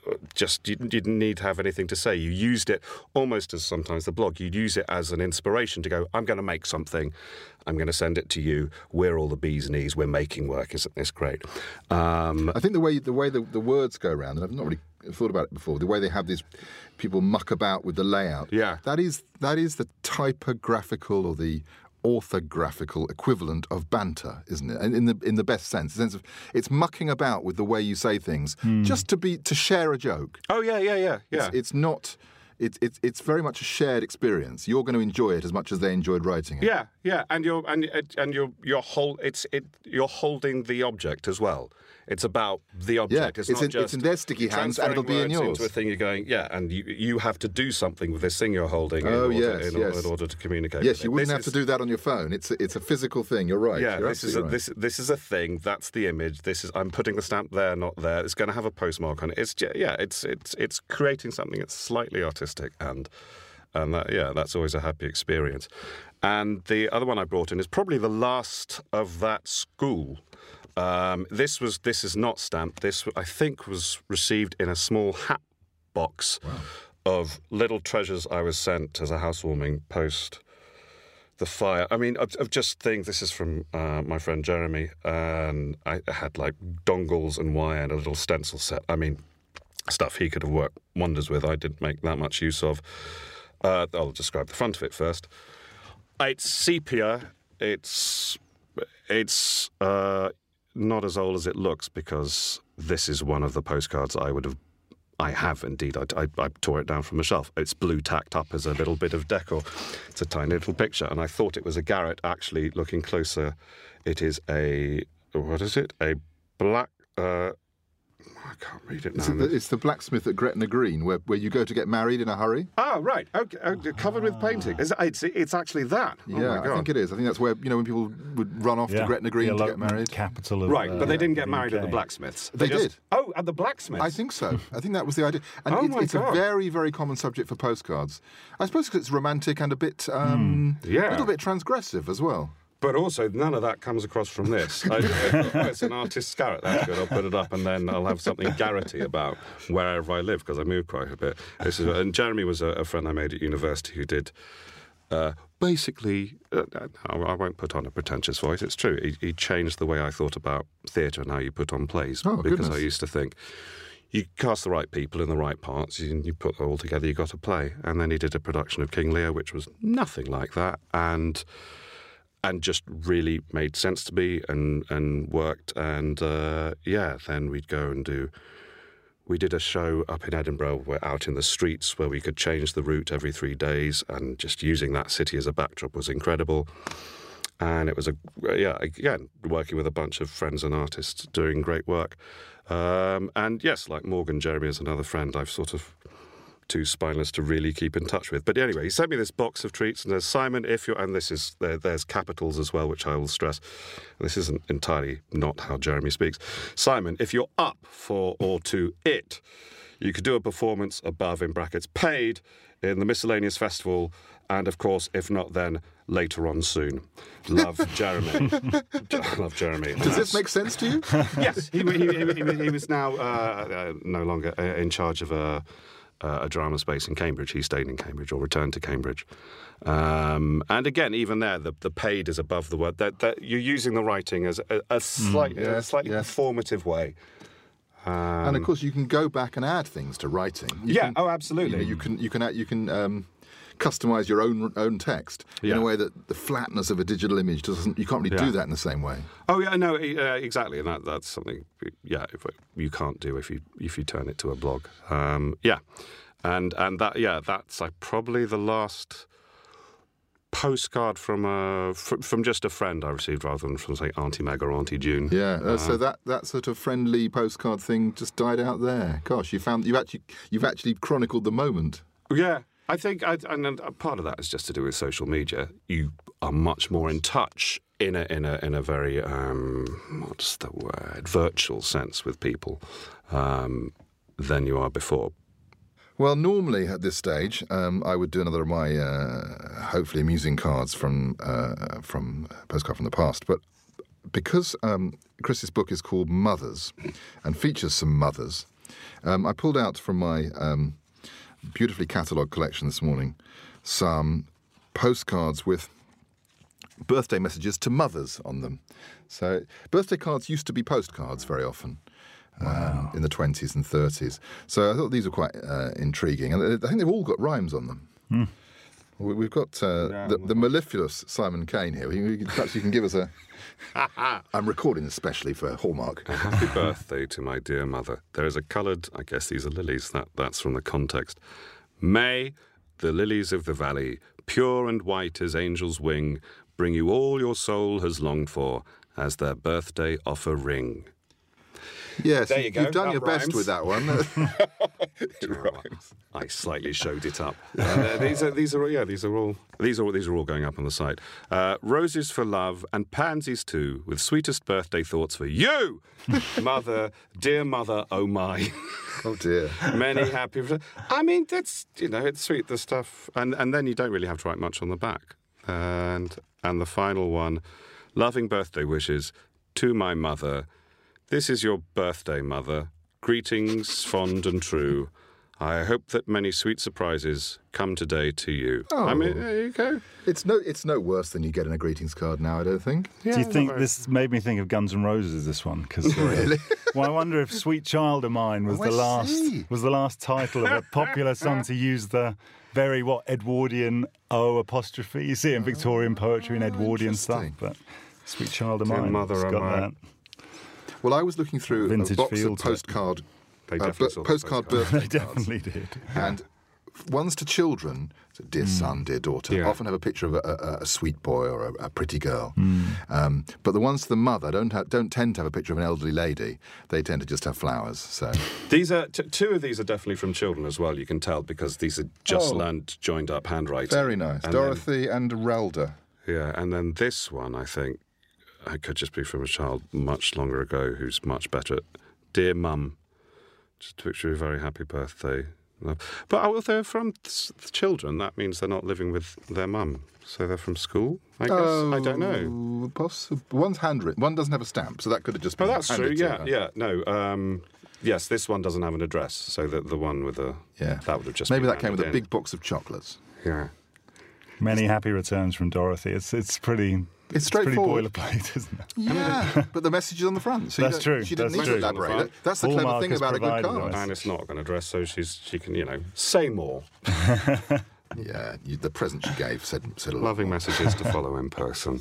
[SPEAKER 5] just you didn't need to have anything to say. You used it almost as sometimes the blog. You'd use it as an inspiration to go, I'm going to make something. I'm going to send it to you. We're all the bee's knees. We're making work. Isn't this great? Um,
[SPEAKER 3] I think the way the way the, the words go around, and I've not really thought about it before, the way they have these people muck about with the layout.
[SPEAKER 5] Yeah.
[SPEAKER 3] That is that is the typographical or the orthographical equivalent of banter, isn't it? And in the in the best sense, the sense of it's mucking about with the way you say things, mm. just to be to share a joke.
[SPEAKER 5] Oh yeah, yeah, yeah, yeah.
[SPEAKER 3] It's, it's not. It's it's it's very much a shared experience. You're going to enjoy it as much as they enjoyed writing it.
[SPEAKER 5] Yeah, yeah, and you're and and you're you're hold, It's it. You're holding the object as well. It's about the object.
[SPEAKER 3] Yeah,
[SPEAKER 5] it's,
[SPEAKER 3] it's,
[SPEAKER 5] not
[SPEAKER 3] in,
[SPEAKER 5] just
[SPEAKER 3] it's in their sticky hands, and it'll be in yours.
[SPEAKER 5] Into a thing you're going, yeah, and you you have to do something with this thing you're holding.
[SPEAKER 3] Oh
[SPEAKER 5] in order,
[SPEAKER 3] yes,
[SPEAKER 5] in,
[SPEAKER 3] yes.
[SPEAKER 5] in order to communicate.
[SPEAKER 3] Yes,
[SPEAKER 5] with
[SPEAKER 3] you
[SPEAKER 5] it.
[SPEAKER 3] wouldn't
[SPEAKER 5] this
[SPEAKER 3] have
[SPEAKER 5] is,
[SPEAKER 3] to do that on your phone. It's a, it's a physical thing. You're right.
[SPEAKER 5] Yeah,
[SPEAKER 3] You're
[SPEAKER 5] this is a,
[SPEAKER 3] right.
[SPEAKER 5] this this is a thing. That's the image. This is I'm putting the stamp there, not there. It's going to have a postmark on it. It's yeah, it's it's it's creating something that's slightly artistic and. And that, yeah, that's always a happy experience. And the other one I brought in is probably the last of that school. Um, this was this is not stamped. This, I think, was received in a small hat box wow. of little treasures I was sent as a housewarming post the fire. I mean, of, of just things. This is from uh, my friend Jeremy, and I had like dongles and wire and a little stencil set. I mean, stuff he could have worked wonders with. I didn't make that much use of. Uh, I'll describe the front of it first. It's sepia. It's it's uh, not as old as it looks because this is one of the postcards I would have. I have indeed. I, I, I tore it down from the shelf. It's blue tacked up as a little bit of decor. It's a tiny little picture, and I thought it was a garret. Actually, looking closer, it is a what is it? A black. Uh, I can't read it now.
[SPEAKER 3] It the, it's the blacksmith at Gretna Green, where, where you go to get married in a hurry.
[SPEAKER 5] Oh, right. Okay. okay. Covered with painting. It's, it's, it's actually that. Oh
[SPEAKER 3] yeah, I think it is. I think that's where, you know, when people would run off
[SPEAKER 4] yeah.
[SPEAKER 3] to Gretna Green
[SPEAKER 4] yeah,
[SPEAKER 3] to get married.
[SPEAKER 4] Capital of,
[SPEAKER 5] right,
[SPEAKER 4] uh,
[SPEAKER 5] but they didn't get married
[SPEAKER 4] U K.
[SPEAKER 5] at the blacksmiths.
[SPEAKER 3] They, they
[SPEAKER 5] just,
[SPEAKER 3] did.
[SPEAKER 5] Oh, at the blacksmiths?
[SPEAKER 3] I think so. I think that was the idea. And
[SPEAKER 5] oh
[SPEAKER 3] it,
[SPEAKER 5] my
[SPEAKER 3] it's
[SPEAKER 5] God.
[SPEAKER 3] a very, very common subject for postcards. I suppose because it's romantic and a bit, um,
[SPEAKER 5] mm. yeah.
[SPEAKER 3] a little bit transgressive as well.
[SPEAKER 5] But also, none of that comes across from this. I, oh, it's an artist's garret. That's good. I'll put it up, and then I'll have something garrety about wherever I live, because I moved quite a bit. This is, and Jeremy was a, a friend I made at university who did uh, basically. Uh, I won't put on a pretentious voice. It's true. He, he changed the way I thought about theatre and how you put on plays.
[SPEAKER 3] Oh,
[SPEAKER 5] because
[SPEAKER 3] goodness.
[SPEAKER 5] I used to think. You cast the right people in the right parts, and you put it all together, you got a play. And then he did a production of King Lear, which was nothing like that, and. And just really made sense to me and, and worked. And, uh, yeah, then we'd go and do... We did a show up in Edinburgh. We're out in the streets where we could change the route every three days. And just using that city as a backdrop was incredible. And it was, a yeah, again, working with a bunch of friends and artists doing great work. Um, and, yes, like Morgan, Jeremy is another friend I've sort of... too spineless to really keep in touch with. But anyway, he sent me this box of treats, and there's Simon, if you're... And this is... There, there's capitals as well, which I will stress. This isn't entirely not how Jeremy speaks. Simon, if you're up for or to it, you could do a performance above, in brackets, paid, in the Miscellaneous Festival, and, of course, if not then, later on soon. Love, Jeremy. Love, Jeremy.
[SPEAKER 3] Does this make sense to you?
[SPEAKER 5] Yes. He, he, he, he was now uh, uh, no longer uh, in charge of a... Uh, a drama space in Cambridge. He stayed in Cambridge or returned to Cambridge. Um, and again, even there, the, the paid is above the word. That, that you're using the writing as a, a, slight,
[SPEAKER 3] mm, yes,
[SPEAKER 5] a slightly
[SPEAKER 3] yes.
[SPEAKER 5] performative way. Um,
[SPEAKER 3] and of course, you can go back and add things to writing. You
[SPEAKER 5] yeah.
[SPEAKER 3] Can,
[SPEAKER 5] oh, absolutely.
[SPEAKER 3] You, know, you can. You can. Add, you can. Um, customize your own own text
[SPEAKER 5] yeah.
[SPEAKER 3] in a way that the flatness of a digital image doesn't. You can't really
[SPEAKER 5] yeah.
[SPEAKER 3] do that in the same way.
[SPEAKER 5] Oh yeah, no, uh, exactly, and that that's something. Yeah, if, you can't do if you if you turn it to a blog. Um, yeah. And and that yeah, that's like probably the last postcard from a from, from just a friend I received rather than from say Auntie Meg or Auntie June.
[SPEAKER 3] Yeah, uh,
[SPEAKER 5] uh,
[SPEAKER 3] so that, that sort of friendly postcard thing just died out there. Gosh, you found you actually you've actually chronicled the moment.
[SPEAKER 5] Yeah, I think, I, and, and part of that is just to do with social media. You are much more in touch in a in a in a very um, what's the word virtual sense with people um, than you are before.
[SPEAKER 3] Well, normally at this stage, um, I would do another of my uh, hopefully amusing cards from uh, from Postcard from the Past. But because um, Chris's book is called Mothers and features some mothers, Um, I pulled out from my um, beautifully catalogued collection this morning some postcards with birthday messages to mothers on them. So birthday cards used to be postcards very often. Wow. Um, in the twenties and thirties. So I thought these were quite uh, intriguing. And I think they've all got rhymes on them. Mm. We, we've got uh, yeah, the, the mellifluous Simon Kane here. We, we, perhaps you can give us a... I'm recording especially for Hallmark.
[SPEAKER 5] A happy birthday to my dear mother. There is a coloured... I guess these are lilies. That, that's from the context. May the lilies of the valley, pure and white as angel's wing, bring you all your soul has longed for, as their birthday offer ring.
[SPEAKER 3] Yes,
[SPEAKER 5] there you go.
[SPEAKER 3] You've done
[SPEAKER 5] that
[SPEAKER 3] your
[SPEAKER 5] rhymes.
[SPEAKER 3] best with that one.
[SPEAKER 5] It rhymes. I slightly showed it up. Uh, these are these are yeah these are all these are these are all going up on the site. Uh, roses for love and pansies too, with sweetest birthday thoughts for you, mother, dear mother. Oh my.
[SPEAKER 3] Oh dear.
[SPEAKER 5] Many happy. I mean, that's you know it's sweet the stuff, and and then you don't really have to write much on the back. And and the final one, loving birthday wishes to my mother. This is your birthday, mother. Greetings fond and true. I hope that many sweet surprises come today to you.
[SPEAKER 3] Oh.
[SPEAKER 5] I mean, there you go.
[SPEAKER 3] It's no, it's no worse than you get in a greetings card now, I don't think.
[SPEAKER 4] Yeah, Do you think very... this made me think of Guns N' Roses? This one, because
[SPEAKER 3] really,
[SPEAKER 4] well, I wonder if "Sweet Child of Mine" was
[SPEAKER 3] oh,
[SPEAKER 4] the
[SPEAKER 3] I
[SPEAKER 4] last
[SPEAKER 3] see.
[SPEAKER 4] was the last title of a popular song to use the very what Edwardian O apostrophe. You see it in Victorian poetry and Edwardian stuff, but "Sweet Child of
[SPEAKER 5] Dear
[SPEAKER 4] Mine"
[SPEAKER 5] mother
[SPEAKER 4] it's
[SPEAKER 5] of
[SPEAKER 4] got
[SPEAKER 5] mine.
[SPEAKER 4] that.
[SPEAKER 3] Well, I was looking through
[SPEAKER 4] Vintage
[SPEAKER 3] a box
[SPEAKER 4] feel
[SPEAKER 3] of
[SPEAKER 4] to it.
[SPEAKER 3] postcard,
[SPEAKER 5] They
[SPEAKER 3] uh,
[SPEAKER 5] definitely
[SPEAKER 3] b-
[SPEAKER 5] saw the
[SPEAKER 3] postcard
[SPEAKER 5] postcard.
[SPEAKER 3] birthday
[SPEAKER 4] They
[SPEAKER 3] cards.
[SPEAKER 4] definitely did.
[SPEAKER 3] And ones to children, so dear son, dear daughter,
[SPEAKER 5] Yeah.
[SPEAKER 3] often have a picture of a, a, a sweet boy or a, a pretty girl. Um, but the ones to the mother don't have, don't tend to have a picture of an elderly lady. They tend to just have flowers. So
[SPEAKER 5] These are t- two of these are definitely from children as well. You can tell because these are just
[SPEAKER 3] Oh.
[SPEAKER 5] learned joined up handwriting.
[SPEAKER 3] very nice.
[SPEAKER 5] And
[SPEAKER 3] Dorothy and Relda.
[SPEAKER 5] Then, yeah, and then this one I think it could just be from a child much longer ago who's much better. Dear Mum, just to wish you a very happy birthday. Love. But oh, if they're from th- children, that means they're not living with their mum. So they're from school, I guess. I don't know.
[SPEAKER 3] Possi- One's handwritten. One doesn't have a stamp, so that could have just
[SPEAKER 5] Oh,
[SPEAKER 3] been
[SPEAKER 5] that's true.
[SPEAKER 3] handed to
[SPEAKER 5] Yeah,
[SPEAKER 3] her.
[SPEAKER 5] yeah. No. Um, yes, this one doesn't have an address, so the the one with the
[SPEAKER 3] Yeah.
[SPEAKER 5] that would have just
[SPEAKER 3] Maybe
[SPEAKER 5] been
[SPEAKER 3] that came with a
[SPEAKER 5] handed
[SPEAKER 3] big box of chocolates.
[SPEAKER 5] in. Yeah.
[SPEAKER 4] Many happy returns from Dorothy. It's it's pretty.
[SPEAKER 3] It's
[SPEAKER 4] pretty
[SPEAKER 3] straightforward.
[SPEAKER 4] boilerplate, isn't it?
[SPEAKER 3] Yeah, but the message is on the front. So you
[SPEAKER 4] That's
[SPEAKER 3] don't-
[SPEAKER 4] true,
[SPEAKER 3] She didn't
[SPEAKER 4] that's
[SPEAKER 3] need
[SPEAKER 4] true.
[SPEAKER 3] to elaborate.
[SPEAKER 5] On the
[SPEAKER 3] That- That's the
[SPEAKER 4] Hallmark
[SPEAKER 3] clever thing
[SPEAKER 4] has
[SPEAKER 3] about a good
[SPEAKER 4] provided
[SPEAKER 3] card.
[SPEAKER 4] us.
[SPEAKER 5] And it's not an address, so she's she can you know say more.
[SPEAKER 3] Yeah, you, the present she gave said said a lot.
[SPEAKER 5] Loving
[SPEAKER 3] more.
[SPEAKER 5] messages to follow in person.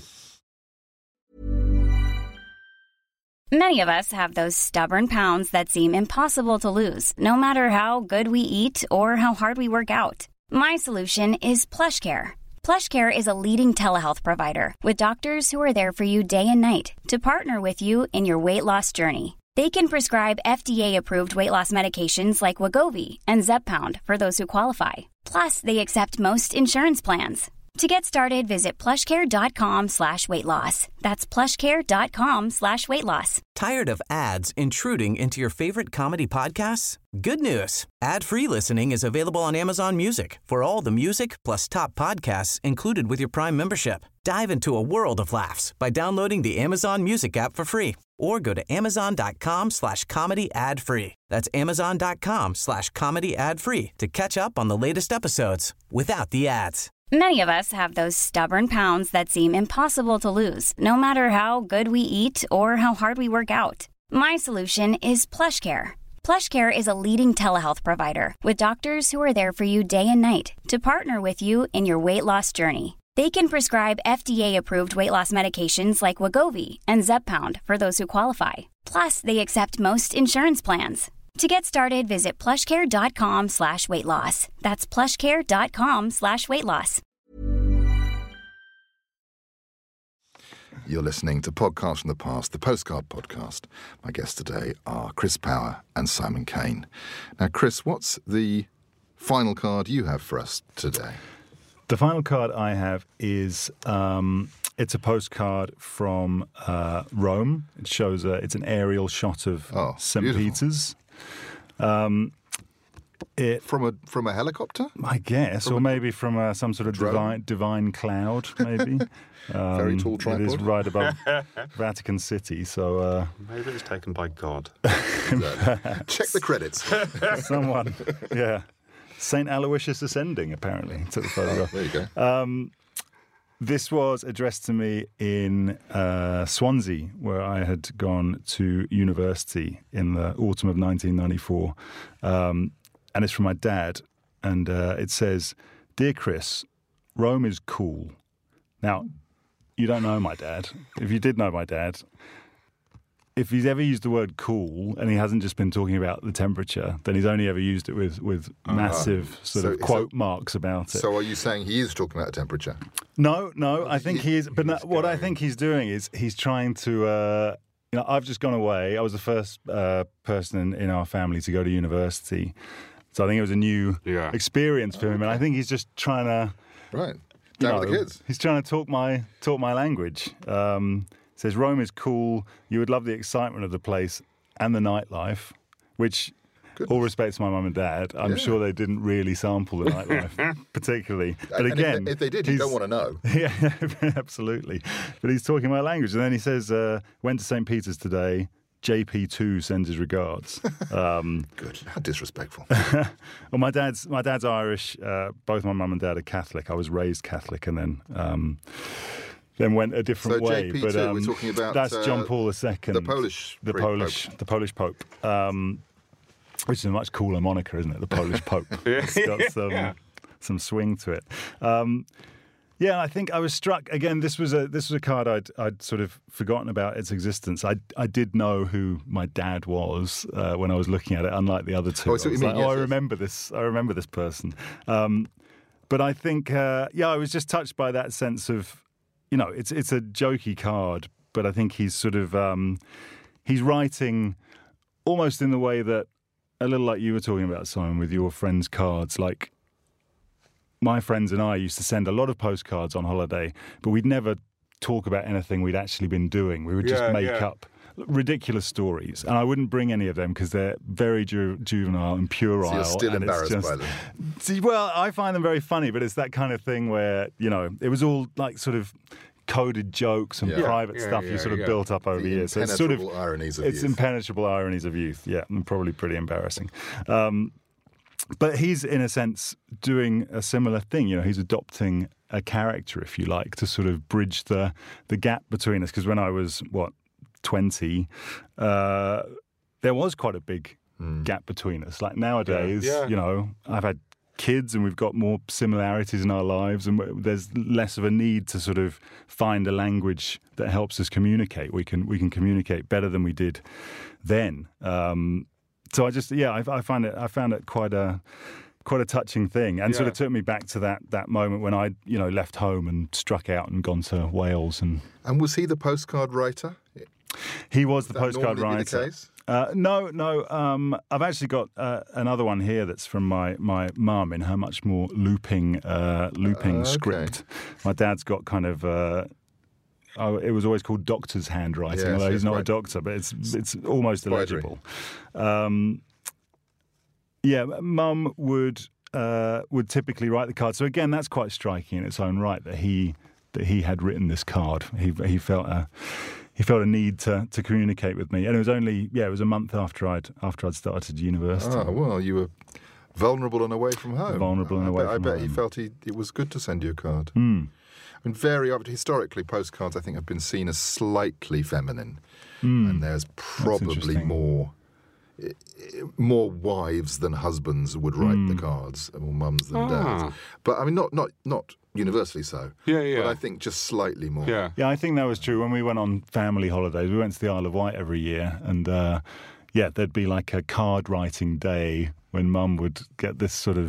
[SPEAKER 6] Many of us have those stubborn pounds that seem impossible to lose, no matter how good we eat or how hard we work out. My solution is PlushCare. PlushCare is a leading telehealth provider with doctors who are there for you day and night to partner with you in your weight loss journey. They can prescribe F D A-approved weight loss medications like Wegovy and Zepbound for those who qualify. Plus, they accept most insurance plans. To get started, visit plushcare.com slash weight loss. That's plushcare.com slash weight loss.
[SPEAKER 2] Tired of ads intruding into your favorite comedy podcasts? Good news. Ad-free listening is available on Amazon Music for all the music plus top podcasts included with your Prime membership. Dive into a world of laughs by downloading the Amazon Music app for free or go to amazon.com slash comedy ad free. That's amazon.com slash comedy ad free to catch up on the latest episodes without the ads.
[SPEAKER 6] Many of us have those stubborn pounds that seem impossible to lose, no matter how good we eat or how hard we work out. My solution is PlushCare. PlushCare is a leading telehealth provider with doctors who are there for you day and night to partner with you in your weight loss journey. They can prescribe F D A-approved weight loss medications like Wegovy and Zepbound for those who qualify. Plus, they accept most insurance plans. To get started, visit plushcare.com slash weight loss. That's plushcare.com slash weight loss.
[SPEAKER 3] You're listening to Podcasts from the Past, the Postcard Podcast. My guests today are Chris Power and Simon Kane. Now, Chris, what's the final card you have for us today?
[SPEAKER 4] The final card I have is um, it's a postcard from uh, Rome. It shows a, it's an aerial shot of
[SPEAKER 3] Oh,
[SPEAKER 4] Saint
[SPEAKER 3] beautiful.
[SPEAKER 4] Peter's. Um, It
[SPEAKER 3] From a from a helicopter?
[SPEAKER 4] I guess,
[SPEAKER 3] From
[SPEAKER 4] or
[SPEAKER 3] a
[SPEAKER 4] maybe from uh, some sort of
[SPEAKER 3] drone?
[SPEAKER 4] divine divine cloud, maybe. Um,
[SPEAKER 3] Very tall
[SPEAKER 4] It is
[SPEAKER 3] tripod.
[SPEAKER 4] right above Vatican City, so uh,
[SPEAKER 5] Maybe it was taken by God.
[SPEAKER 3] Check the credits.
[SPEAKER 4] someone, yeah, Saint Aloysius ascending apparently took the photograph.
[SPEAKER 3] There you go.
[SPEAKER 4] Um, this was addressed to me in uh, Swansea, where I had gone to university in the autumn of nineteen ninety-four. Um, and it's from my dad. And uh, it says, "Dear Chris, Rome is cool." Now, you don't know my dad. If you did know my dad, if he's ever used the word cool and he hasn't just been talking about the temperature, then he's only ever used it with, with massive sort
[SPEAKER 3] So-
[SPEAKER 4] of quote marks about it.
[SPEAKER 3] So are you saying he is talking about temperature?
[SPEAKER 4] No, no, I think
[SPEAKER 3] he-
[SPEAKER 4] he is. But no,
[SPEAKER 3] he's
[SPEAKER 4] what I
[SPEAKER 3] going-
[SPEAKER 4] think he's doing is he's trying to. Uh, you know, I've just gone away. I was the first uh, person in, in our family to go to university, so I think it was a new
[SPEAKER 5] Yeah.
[SPEAKER 4] experience for him. And I think he's just trying to.
[SPEAKER 3] Right.
[SPEAKER 4] you
[SPEAKER 3] Down with the
[SPEAKER 4] know,
[SPEAKER 3] kids.
[SPEAKER 4] He's trying to talk my talk my language. Um, says Rome is cool. You would love the excitement of the place and the nightlife, which. All respect to my mum and dad, I'm
[SPEAKER 3] Yeah.
[SPEAKER 4] sure they didn't really sample the nightlife particularly. But
[SPEAKER 3] And if they-
[SPEAKER 4] again,
[SPEAKER 3] if they did, you
[SPEAKER 4] he's-
[SPEAKER 3] don't want to know.
[SPEAKER 4] Yeah, absolutely. But he's talking my language. And then he says, uh, went to Saint Peter's today. J P two sends his regards. Um,
[SPEAKER 3] Good. How disrespectful.
[SPEAKER 4] well, my dad's my dad's Irish. Uh, both my mum and dad are Catholic. I was raised Catholic and then um, then went a different
[SPEAKER 3] So
[SPEAKER 4] way.
[SPEAKER 3] J P
[SPEAKER 4] But
[SPEAKER 3] two,
[SPEAKER 4] um,
[SPEAKER 3] we're talking about,
[SPEAKER 4] that's John
[SPEAKER 3] uh,
[SPEAKER 4] Paul the Second,
[SPEAKER 3] the Polish
[SPEAKER 4] the
[SPEAKER 3] pre-
[SPEAKER 4] Polish, the Polish Pope. Um, which is a much cooler moniker, isn't it? The Polish Pope. It's got some some swing to it. Um, yeah, I think I was struck again. This was a this was a card I'd I'd sort of forgotten about its existence. I I did know who my dad was uh, when I was looking at it, unlike the other two.
[SPEAKER 3] Oh, I see what
[SPEAKER 4] I was
[SPEAKER 3] you
[SPEAKER 4] like,
[SPEAKER 3] mean.
[SPEAKER 4] oh,
[SPEAKER 3] Yes,
[SPEAKER 4] I
[SPEAKER 3] yes.
[SPEAKER 4] remember this. I remember this person. Um, but I think, uh, yeah, I was just touched by that sense of, you know, it's it's a jokey card, but I think he's sort of um, he's writing almost in the way that. A little like you were talking about, Simon, with your friends' cards. Like, my friends and I used to send a lot of postcards on holiday, but we'd never talk about anything we'd actually been doing. We would just
[SPEAKER 5] Yeah,
[SPEAKER 4] make
[SPEAKER 5] yeah.
[SPEAKER 4] up ridiculous stories. And I wouldn't bring any of them because they're very ju- juvenile and puerile.
[SPEAKER 3] So you're still
[SPEAKER 4] and it's
[SPEAKER 3] embarrassed
[SPEAKER 4] just,
[SPEAKER 3] by them.
[SPEAKER 4] See, well, I find them very funny, but it's that kind of thing where, you know, it was all like sort of coded jokes and
[SPEAKER 3] Yeah.
[SPEAKER 4] private
[SPEAKER 5] Yeah,
[SPEAKER 4] stuff
[SPEAKER 5] yeah,
[SPEAKER 4] you sort of
[SPEAKER 5] yeah.
[SPEAKER 4] built up over
[SPEAKER 3] The
[SPEAKER 4] years. So it's sort of
[SPEAKER 3] impenetrable ironies of
[SPEAKER 4] it's
[SPEAKER 3] youth.
[SPEAKER 4] impenetrable ironies of youth, yeah, and probably pretty embarrassing. Um, but he's, in a sense, doing a similar thing. You know, he's adopting a character, if you like, to sort of bridge the the gap between us. Because when I was, what, twenty, uh, there was quite a big gap between us. Like nowadays,
[SPEAKER 5] Yeah.
[SPEAKER 4] you know, I've had kids and we've got more similarities in our lives and there's less of a need to sort of find a language that helps us communicate. We can we can communicate better than we did then. Um, so I just yeah I, I find it I found it quite a quite a touching thing and sort of
[SPEAKER 5] Yeah.
[SPEAKER 4] took me back to that that moment when I you know left home and struck out and gone to Wales. And
[SPEAKER 3] And was he the postcard writer?
[SPEAKER 4] he was the
[SPEAKER 3] That
[SPEAKER 4] postcard
[SPEAKER 3] normally be the
[SPEAKER 4] writer.
[SPEAKER 3] case?
[SPEAKER 4] Uh, no, no. Um, I've actually got uh, another one here that's from my my mum in her much more looping uh, looping
[SPEAKER 3] Uh, okay.
[SPEAKER 4] script. My dad's got kind of. Uh, oh, it was always called doctor's handwriting,
[SPEAKER 3] Yes,
[SPEAKER 4] although
[SPEAKER 3] yes,
[SPEAKER 4] he's not a
[SPEAKER 3] right.
[SPEAKER 4] doctor, but it's it's almost
[SPEAKER 3] Embroidery.
[SPEAKER 4] illegible. Um, yeah, mum would uh, would typically write the card. So again, that's quite striking in its own right that he that he had written this card. He he felt a he felt a need to to communicate with me, and it was only yeah it was a month after I'd after I'd started university.
[SPEAKER 3] Ah, well, you were vulnerable and away from home.
[SPEAKER 4] Vulnerable and
[SPEAKER 3] I
[SPEAKER 4] away
[SPEAKER 3] bet,
[SPEAKER 4] from
[SPEAKER 3] I bet he
[SPEAKER 4] home.
[SPEAKER 3] felt he, it was good to send you a card.
[SPEAKER 4] Hmm.
[SPEAKER 3] I mean, very historically, postcards I think have been seen as slightly feminine,
[SPEAKER 4] Hmm.
[SPEAKER 3] and there's probably
[SPEAKER 4] interesting.
[SPEAKER 3] more more wives than husbands would write
[SPEAKER 4] Hmm.
[SPEAKER 3] the cards, or mums than
[SPEAKER 5] Ah.
[SPEAKER 3] dads. But I mean, not not not universally so.
[SPEAKER 5] Yeah, yeah.
[SPEAKER 3] But I think just slightly more.
[SPEAKER 5] Yeah.
[SPEAKER 4] Yeah, I think that was true. When we went on family holidays, we went to the Isle of Wight every year, and uh, yeah, there'd be like a card writing day when Mum would get this sort of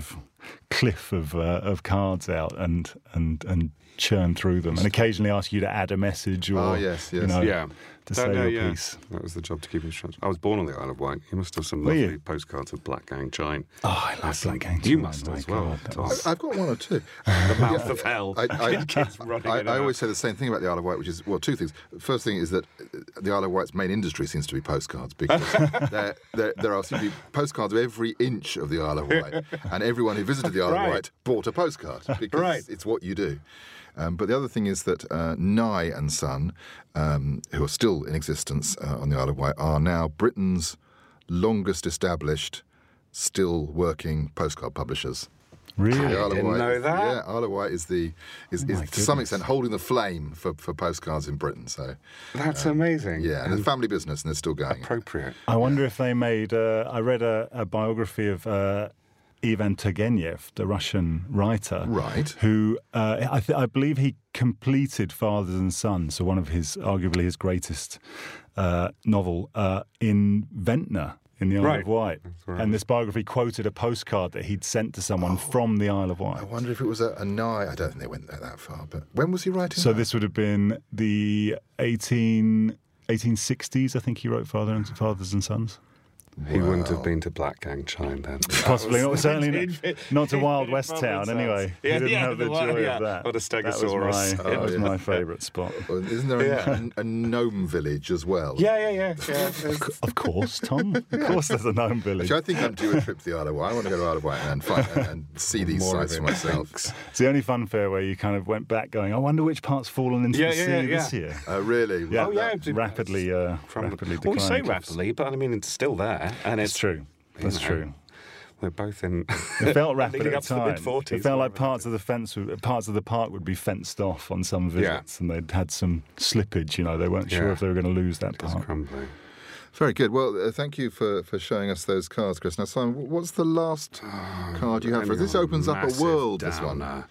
[SPEAKER 4] cliff of uh, of cards out and and and churn through them, and occasionally ask you to add a message or
[SPEAKER 3] Oh, yes, yes.
[SPEAKER 4] you know,
[SPEAKER 5] Yeah.
[SPEAKER 4] to
[SPEAKER 5] That-
[SPEAKER 4] say
[SPEAKER 5] no,
[SPEAKER 4] your
[SPEAKER 5] yeah.
[SPEAKER 4] piece.
[SPEAKER 5] That was the job to keep in touch. I was born on the Isle of Wight. You must have some
[SPEAKER 4] Were
[SPEAKER 5] lovely
[SPEAKER 4] you?
[SPEAKER 5] postcards of Black Gang Chine.
[SPEAKER 4] Oh, I love Black Gang
[SPEAKER 5] You
[SPEAKER 4] Chine,
[SPEAKER 5] must
[SPEAKER 4] my
[SPEAKER 5] as well.
[SPEAKER 4] God, that
[SPEAKER 5] Tom.
[SPEAKER 4] was-
[SPEAKER 3] I've got one or two.
[SPEAKER 5] The mouth of hell.
[SPEAKER 3] I, I,
[SPEAKER 5] Kids running
[SPEAKER 3] I,
[SPEAKER 5] in and
[SPEAKER 3] I
[SPEAKER 5] out.
[SPEAKER 3] always say the same thing about the Isle of Wight, which is, well, two things. First thing is that the Isle of Wight's main industry seems to be postcards, because there, there, there are simply postcards of every inch of the Isle of Wight, and everyone who visited the Isle
[SPEAKER 5] Right.
[SPEAKER 3] of Wight bought a postcard, because
[SPEAKER 5] Right.
[SPEAKER 3] it's what you do. Um, but the other thing is that uh, Nye and Son, um, who are still in existence uh, on the Isle of Wight, are now Britain's longest established, still working postcard publishers.
[SPEAKER 4] Really?
[SPEAKER 3] The Isle of
[SPEAKER 5] didn't
[SPEAKER 3] Wight
[SPEAKER 5] know
[SPEAKER 3] is-
[SPEAKER 5] that.
[SPEAKER 3] Yeah, Isle of Wight is the is, is
[SPEAKER 4] my
[SPEAKER 3] to some
[SPEAKER 4] goodness.
[SPEAKER 3] extent holding the flame for, for postcards in Britain. So
[SPEAKER 5] That's amazing.
[SPEAKER 3] yeah, and it's a family business, and they're still going.
[SPEAKER 5] Appropriate.
[SPEAKER 4] I wonder if they made. Uh, I read a, a biography of uh, Ivan Turgenev, the Russian writer,
[SPEAKER 3] Right.
[SPEAKER 4] Who uh, I, th- I believe he completed Fathers and Sons, so one of his, arguably his greatest uh, novel, uh, in Ventnor in the Isle
[SPEAKER 5] Right.
[SPEAKER 4] of Wight.
[SPEAKER 5] right.
[SPEAKER 4] And this biography quoted a postcard that he'd sent to someone from the Isle of Wight.
[SPEAKER 3] I wonder if it was a, a Nye. I don't think they went that, that far. But when was he writing?
[SPEAKER 4] So
[SPEAKER 3] that?
[SPEAKER 4] this would have been the eighteen, eighteen sixties, I think he wrote Father and, Fathers and Sons.
[SPEAKER 5] He wouldn't have been to Black Gang Chine then.
[SPEAKER 4] Possibly not. Certainly not, not to Wild West
[SPEAKER 5] Probably
[SPEAKER 4] Town.
[SPEAKER 5] sounds-
[SPEAKER 4] Anyway, he
[SPEAKER 5] Yeah,
[SPEAKER 4] didn't
[SPEAKER 5] yeah,
[SPEAKER 4] have the
[SPEAKER 5] the one-
[SPEAKER 4] joy
[SPEAKER 5] yeah,
[SPEAKER 4] of that.
[SPEAKER 5] or the
[SPEAKER 4] That was
[SPEAKER 5] Stegosaurus.
[SPEAKER 4] my, that
[SPEAKER 3] Oh,
[SPEAKER 4] was
[SPEAKER 3] yeah.
[SPEAKER 4] my favourite spot.
[SPEAKER 3] Well, isn't there a,
[SPEAKER 5] Yeah.
[SPEAKER 3] a, a gnome village as well?
[SPEAKER 5] Yeah, yeah, yeah. yeah.
[SPEAKER 4] Of course, Tom. Of course, there's a gnome village.
[SPEAKER 3] Which I think I'm due a trip to the Isle of Wight. I want to go to Isle of Wight and find and, and see these
[SPEAKER 5] More
[SPEAKER 3] sites
[SPEAKER 5] of
[SPEAKER 3] for
[SPEAKER 5] it.
[SPEAKER 3] myself.
[SPEAKER 4] It's the only fun fair where you kind of went back going, I wonder which part's fallen into
[SPEAKER 5] Yeah,
[SPEAKER 4] the
[SPEAKER 5] yeah,
[SPEAKER 4] sea
[SPEAKER 5] yeah,
[SPEAKER 4] this
[SPEAKER 5] yeah.
[SPEAKER 4] year.
[SPEAKER 3] Oh, really?
[SPEAKER 4] Yeah,
[SPEAKER 5] Oh, yeah,
[SPEAKER 4] that
[SPEAKER 5] it's-
[SPEAKER 4] rapidly, uh,
[SPEAKER 5] From
[SPEAKER 4] rapidly
[SPEAKER 5] well, we say
[SPEAKER 4] declining cliffs.
[SPEAKER 5] rapidly, but I mean it's still there, and it's,
[SPEAKER 4] It's true. That's
[SPEAKER 5] know,
[SPEAKER 4] true.
[SPEAKER 5] We're both in.
[SPEAKER 4] It felt rapid
[SPEAKER 5] leading
[SPEAKER 4] at
[SPEAKER 5] up
[SPEAKER 4] the
[SPEAKER 5] to the
[SPEAKER 4] time.
[SPEAKER 5] mid-forties.
[SPEAKER 4] It felt like parts of the fence, would- parts of the park would be fenced off on some visits, and they'd had some slippage. You know, they weren't sure
[SPEAKER 5] Yeah.
[SPEAKER 4] if they were going to lose that
[SPEAKER 5] It's
[SPEAKER 4] part.
[SPEAKER 5] crumbling.
[SPEAKER 3] Very good. Well, uh, thank you for, for showing us those cards, Chris. Now, Simon, wh- what's the last card you have for us? This opens up a
[SPEAKER 5] Massive
[SPEAKER 3] world, this one.
[SPEAKER 5] downer.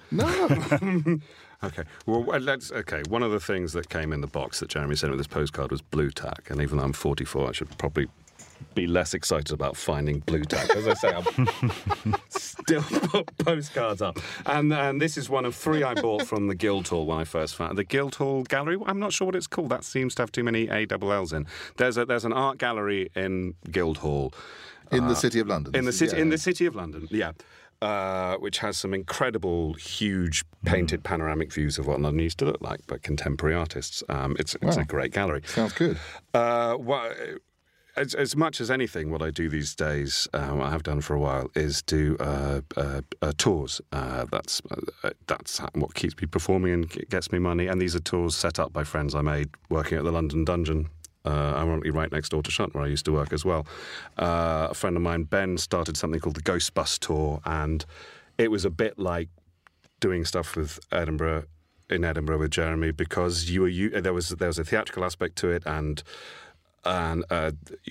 [SPEAKER 3] No.
[SPEAKER 5] Okay. Well, well, let's. Okay. One of the things that came in the box that Jeremy sent with this postcard was blue tack, and even though I'm forty-four, I should probably be less excited about finding blue tack. As I say, I'm still put postcards up, and and this is one of three I bought from the Guildhall when I first found the Guildhall Gallery. I'm not sure what it's called. That seems to have too many A double L's in. There's a there's an art gallery in Guildhall.
[SPEAKER 3] In the City of London.
[SPEAKER 5] In the
[SPEAKER 3] This is-
[SPEAKER 5] city,
[SPEAKER 3] yeah.
[SPEAKER 5] in the city of London, yeah, uh, which has some incredible, huge painted panoramic views of what London used to look like by contemporary artists. Um, it's it's
[SPEAKER 3] Wow.
[SPEAKER 5] a great gallery.
[SPEAKER 3] Sounds good.
[SPEAKER 5] Uh, wha- as, as much as anything, what I do these days, um, I have done for a while, is do uh, uh, uh, tours. Uh, that's uh, that's what keeps me performing and g- gets me money. And these are tours set up by friends I made working at the London Dungeon. Uh, ironically, right next door to Shunt, where I used to work as well. Uh, a friend of mine, Ben, started something called the Ghost Bus Tour, and it was a bit like doing stuff with Edinburgh in Edinburgh with Jeremy, because you were you, there was there was a theatrical aspect to it, and and uh,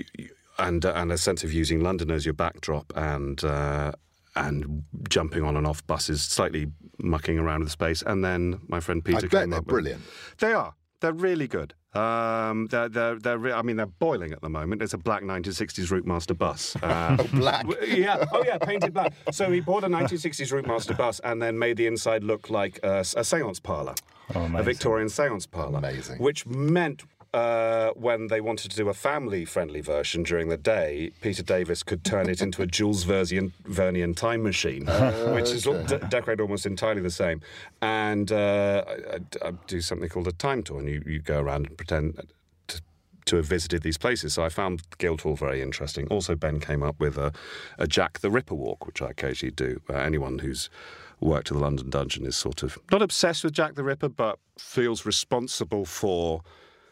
[SPEAKER 5] and uh, and a sense of using London as your backdrop, and uh, and jumping on and off buses, slightly mucking around with space. And then my friend Peter
[SPEAKER 3] I bet
[SPEAKER 5] came
[SPEAKER 3] they're
[SPEAKER 5] up with-
[SPEAKER 3] brilliant.
[SPEAKER 5] They are. They're really good. Um, they're, they're, they're, re- I mean, they're boiling at the moment. It's a black nineteen sixties Routemaster bus. Uh,
[SPEAKER 3] Black.
[SPEAKER 5] w- yeah. Oh, yeah, painted black. So he bought a nineteen sixties Routemaster bus and then made the inside look like a, a seance parlour.
[SPEAKER 4] Oh,
[SPEAKER 5] a
[SPEAKER 4] amazing.
[SPEAKER 5] Victorian seance parlour.
[SPEAKER 3] Amazing.
[SPEAKER 5] Which meant uh, when they wanted to do a family-friendly version during the day, Peter Davis could turn it into a Jules Vernian, Vernian time machine, which is all de- decorated almost entirely the same. And uh, I, I, I do something called a time tour, and you, you go around and pretend to, to have visited these places. So I found Guildhall very interesting. Also, Ben came up with a, a Jack the Ripper walk, which I occasionally do. Uh, anyone who's worked at the London Dungeon is sort of not obsessed with Jack the Ripper, but feels responsible for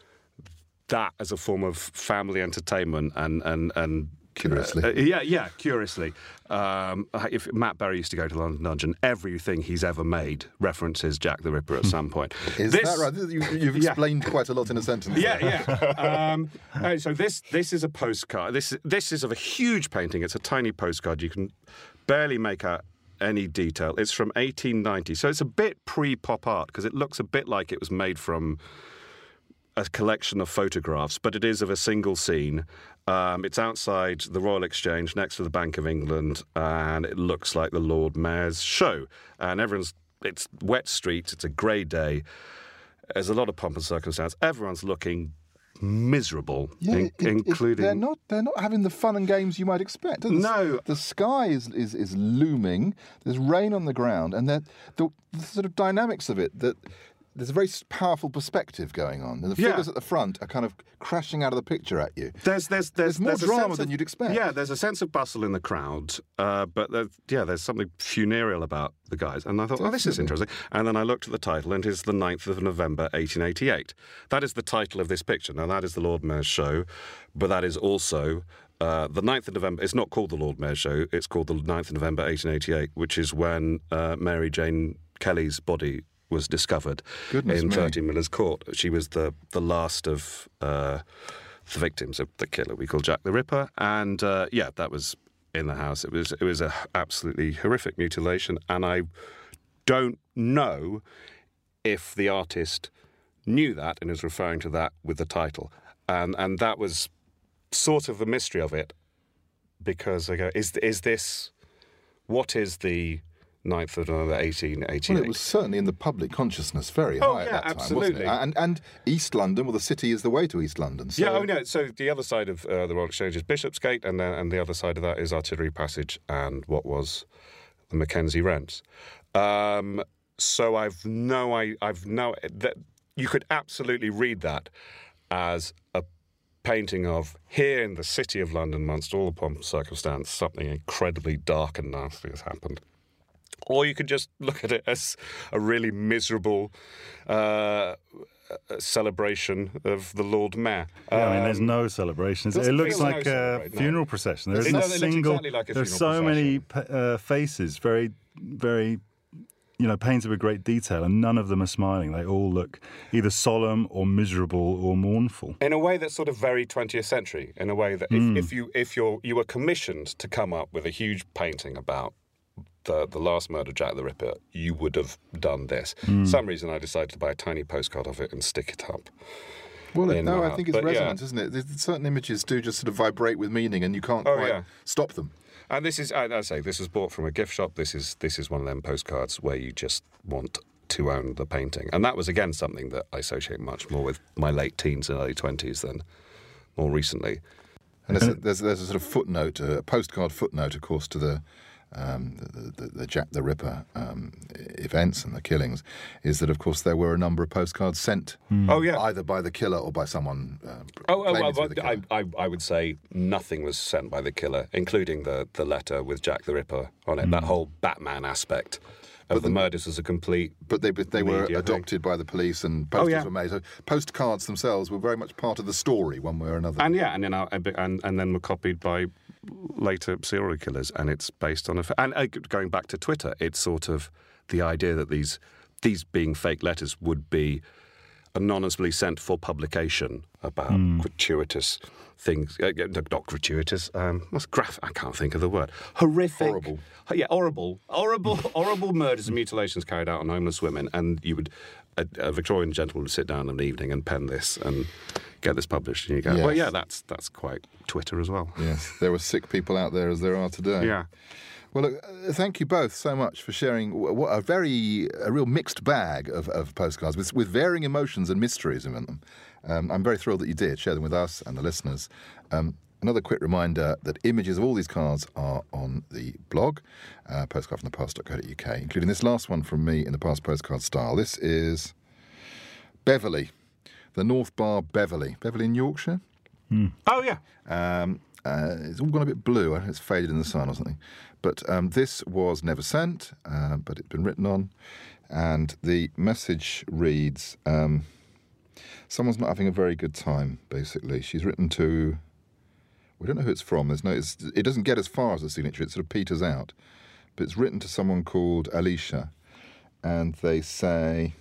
[SPEAKER 5] that as a form of family entertainment and and and
[SPEAKER 3] Curiously.
[SPEAKER 5] uh, yeah, yeah, curiously. Um, if Matt Berry used to go to the London Dungeon, everything he's ever made references Jack the Ripper at some point.
[SPEAKER 3] Is
[SPEAKER 5] This-
[SPEAKER 3] that right? You, you've
[SPEAKER 5] Yeah.
[SPEAKER 3] explained quite a lot in a sentence.
[SPEAKER 5] Yeah,
[SPEAKER 3] there.
[SPEAKER 5] yeah. Um, uh, so this this is a postcard. This this is of a huge painting. It's a tiny postcard. You can barely make out any detail. It's from eighteen ninety, so it's a bit pre-pop art because it looks a bit like it was made from a collection of photographs, but it is of a single scene. Um, it's outside the Royal Exchange next to the Bank of England, and it looks like the Lord Mayor's show. And everyone's, it's wet streets, it's a grey day. There's a lot of pomp and circumstance. Everyone's looking miserable,
[SPEAKER 3] yeah,
[SPEAKER 5] in,
[SPEAKER 3] it, it,
[SPEAKER 5] including...
[SPEAKER 3] They're not, they're not having the fun and games you might expect. The,
[SPEAKER 5] No.
[SPEAKER 3] The sky is, is, is looming, there's rain on the ground, and the, the sort of dynamics of it, that there's a very powerful perspective going on. And the
[SPEAKER 5] Yeah.
[SPEAKER 3] figures at the front are kind of crashing out of the picture at you.
[SPEAKER 5] There's there's there's,
[SPEAKER 3] There's more
[SPEAKER 5] there's a
[SPEAKER 3] drama
[SPEAKER 5] sense
[SPEAKER 3] than
[SPEAKER 5] of-
[SPEAKER 3] you'd expect.
[SPEAKER 5] Yeah, there's a sense of bustle in the crowd, uh, but there's, yeah, there's something funereal about the guys. And I thought, oh, this is
[SPEAKER 3] Definitely.
[SPEAKER 5] interesting. And then I looked at the title, and it's the ninth of November, eighteen eighty-eight. That is the title of this picture. Now, that is the Lord Mayor's show, but that is also uh, the ninth of November. It's not called the Lord Mayor's show. It's called the ninth of November, eighteen eighty-eight, which is when uh, Mary Jane Kelly's body was discovered
[SPEAKER 3] Goodness
[SPEAKER 5] in
[SPEAKER 3] me.
[SPEAKER 5] thirty Miller's Court. She was the, the last of uh, the victims of the killer we call Jack the Ripper. And, uh, yeah, that was in the house. It was it was a absolutely horrific mutilation, and I don't know if the artist knew that and is referring to that with the title. And and that was sort of the mystery of it, because I go, is, is this... What is the ninth of November, eighteen eighty-eight?
[SPEAKER 3] Well, it was certainly in the public consciousness very
[SPEAKER 5] Oh,
[SPEAKER 3] high
[SPEAKER 5] yeah,
[SPEAKER 3] at that time,
[SPEAKER 5] absolutely.
[SPEAKER 3] wasn't it? And, and East London, well, the city is the way to East London. So
[SPEAKER 5] Yeah, oh no. So the other side of uh, the Royal Exchange is Bishopsgate, and then and the other side of that is Artillery Passage and what was the Mackenzie Rents. Um, so I've no, I, I've no. That you could absolutely read that as a painting of here in the city of London, amongst all the pomp and circumstance, something incredibly dark and nasty has happened. Or you could just look at it as a really miserable uh, celebration of the Lord Mayor.
[SPEAKER 4] Yeah, I mean, there's
[SPEAKER 5] Um,
[SPEAKER 4] no celebrations.
[SPEAKER 5] there's-
[SPEAKER 4] It looks
[SPEAKER 5] there's no
[SPEAKER 4] like a
[SPEAKER 5] celebrate, no.
[SPEAKER 4] funeral procession. There's
[SPEAKER 5] It
[SPEAKER 4] a
[SPEAKER 5] does- it looks
[SPEAKER 4] single.
[SPEAKER 5] exactly like a
[SPEAKER 4] there's
[SPEAKER 5] funeral
[SPEAKER 4] so many pa- uh, faces, very, very, you know, painted with great detail, and none of them are smiling. They all look either solemn or miserable or mournful.
[SPEAKER 5] in a way that's sort of very twentieth century, in a way that if, if you if you're you were commissioned to come up with a huge painting about the the last murder of Jack the Ripper, you would have done this. For some reason I decided to buy a tiny postcard of it and stick it up.
[SPEAKER 3] Well,
[SPEAKER 5] in
[SPEAKER 3] no,
[SPEAKER 5] my
[SPEAKER 3] I
[SPEAKER 5] heart.
[SPEAKER 3] think it's
[SPEAKER 5] But, yeah.
[SPEAKER 3] resonance, isn't it? There's certain images do just sort of vibrate with meaning, and you can't
[SPEAKER 5] Oh,
[SPEAKER 3] quite
[SPEAKER 5] yeah.
[SPEAKER 3] stop them.
[SPEAKER 5] And this is, I, I say, this was bought from a gift shop. This is this is one of them postcards where you just want to own the painting. And that was, again, something that I associate much more with my late teens and early twenties than more recently.
[SPEAKER 3] And there's a, there's, there's a sort of footnote, a postcard footnote, of course, to the um, the, the, the Jack the Ripper um, events and the killings, is that, of course, there were a number of postcards sent
[SPEAKER 5] Oh, yeah.
[SPEAKER 3] either by the killer or by someone uh,
[SPEAKER 5] Oh, oh
[SPEAKER 3] claiming
[SPEAKER 5] well,
[SPEAKER 3] to be the
[SPEAKER 5] I,
[SPEAKER 3] killer.
[SPEAKER 5] I, I would say nothing was sent by the killer, including the, the letter with Jack the Ripper on it. That whole Batman aspect of the, murders was a complete...
[SPEAKER 3] But they but they were
[SPEAKER 5] media thing.
[SPEAKER 3] adopted by the police, and posters
[SPEAKER 5] yeah.
[SPEAKER 3] were made. So postcards themselves were very much part of the story, one way or another.
[SPEAKER 5] And yeah, and then, uh, and, and then were copied by later serial killers, and it's based on a... fa- And uh, going back to Twitter, it's sort of the idea that these these being fake letters would be anonymously sent for publication about gratuitous things. Uh, not gratuitous. Um, what's graph? I can't think of the word. Horrific.
[SPEAKER 3] Horrible.
[SPEAKER 5] Yeah, horrible, horrible, horrible murders and mutilations carried out on homeless women, and you would a, a Victorian gentleman would sit down in an evening and pen this and get this published, and you go, well,
[SPEAKER 3] Yes.
[SPEAKER 5] yeah, that's that's quite Twitter as well.
[SPEAKER 3] Yes, there were sick people out there as there are today.
[SPEAKER 5] Yeah.
[SPEAKER 3] Well, look, uh, thank you both so much for sharing w- what a very, a real mixed bag of, of postcards with, with varying emotions and mysteries in them. Um, I'm very thrilled that you did share them with us and the listeners. Um, another quick reminder that images of all these cards are on the blog, uh, postcard from the past dot co dot uk, including this last one from me in the past postcard style. This is Beverley, the North Bar Beverley. Beverley in Yorkshire.
[SPEAKER 5] Oh yeah.
[SPEAKER 3] Um, uh, it's all gone a bit blue. I don't know, it's faded in the sun or something. But um, this was never sent, uh, but it's been written on. And the message reads, um, someone's not having a very good time, basically. She's written to, we don't know who it's from. There's no, it's, it doesn't get as far as the signature. It sort of peters out. But it's written to someone called Alicia. And they say,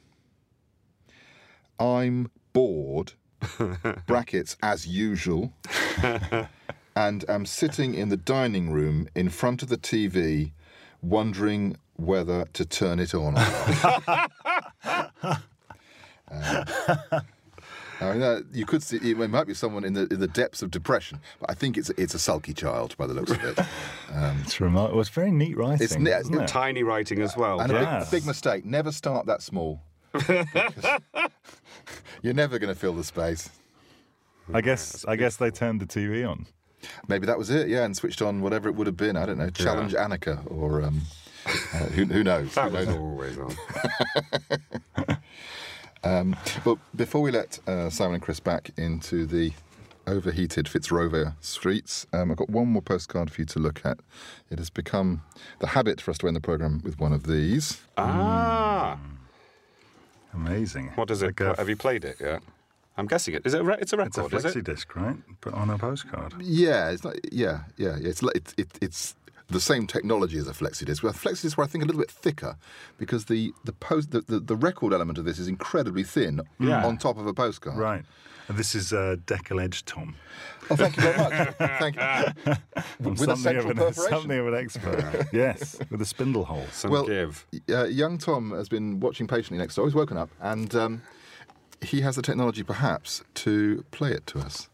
[SPEAKER 3] I'm bored, brackets, as usual, and am sitting in the dining room in front of the T V wondering whether to turn it on or not. um, I mean, uh, you could see it might be someone in the in the depths of depression, but I think it's it's a sulky child by the looks of it. Um,
[SPEAKER 4] It's remarkable. It's very neat writing.
[SPEAKER 3] It's ne-
[SPEAKER 4] isn't it?
[SPEAKER 5] Tiny writing as well.
[SPEAKER 3] and
[SPEAKER 4] Yeah.
[SPEAKER 3] a big, big mistake: never start that small. Because you're never going to fill the space.
[SPEAKER 4] I guess. I guess they turned the T V on.
[SPEAKER 3] Maybe that was it, yeah, and switched on whatever it would have been. I don't know, Challenge
[SPEAKER 5] Yeah.
[SPEAKER 3] Annika, or um, uh, who, who knows?
[SPEAKER 5] That
[SPEAKER 3] who
[SPEAKER 5] was
[SPEAKER 3] knows?
[SPEAKER 5] always on.
[SPEAKER 3] Um, but before we let uh, Simon and Chris back into the overheated Fitzrovia streets, um, I've got one more postcard for you to look at. It has become the habit for us to end the programme with one of these.
[SPEAKER 5] Ah.
[SPEAKER 4] Amazing.
[SPEAKER 5] What is it?
[SPEAKER 4] Like a-
[SPEAKER 5] Have you played it yet? I'm guessing it. Is it? A re- it's a
[SPEAKER 4] It's a
[SPEAKER 5] record, is it?
[SPEAKER 4] flexi disc, right? But on a postcard.
[SPEAKER 3] Yeah, it's not, yeah, yeah, yeah. It's, li- it, it, it's the same technology as a flexi disc. Well, flexi discs were, I think, a little bit thicker because the the post the, the, the record element of this is incredibly thin
[SPEAKER 5] Yeah.
[SPEAKER 3] on top of a postcard.
[SPEAKER 4] Right. And this is uh, Deckel Edge, Tom.
[SPEAKER 3] Oh, thank you very much. Thank you.
[SPEAKER 4] I'm
[SPEAKER 3] With a
[SPEAKER 4] something
[SPEAKER 3] central
[SPEAKER 4] of an,
[SPEAKER 3] perforation.
[SPEAKER 4] something of an expert. Yes, with a spindle hole.
[SPEAKER 5] Some
[SPEAKER 3] Well,
[SPEAKER 5] give.
[SPEAKER 3] Uh, young Tom has been watching patiently next door. He's woken up, and um, he has the technology, perhaps, to play it to us.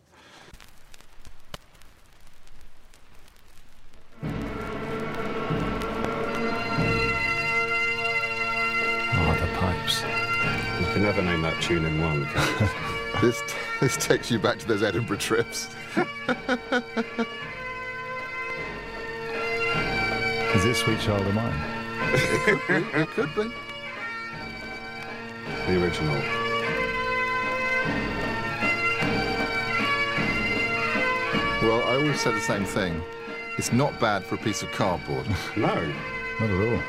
[SPEAKER 4] Oh, the pipes.
[SPEAKER 5] You can never name that tune in one, can you?
[SPEAKER 3] This this takes you back to those Edinburgh trips.
[SPEAKER 4] Is it Sweet Child of Mine?
[SPEAKER 3] It could be.
[SPEAKER 5] The original.
[SPEAKER 3] Well, I always say the same thing. It's not bad for a piece of cardboard.
[SPEAKER 5] No.
[SPEAKER 4] Not at all.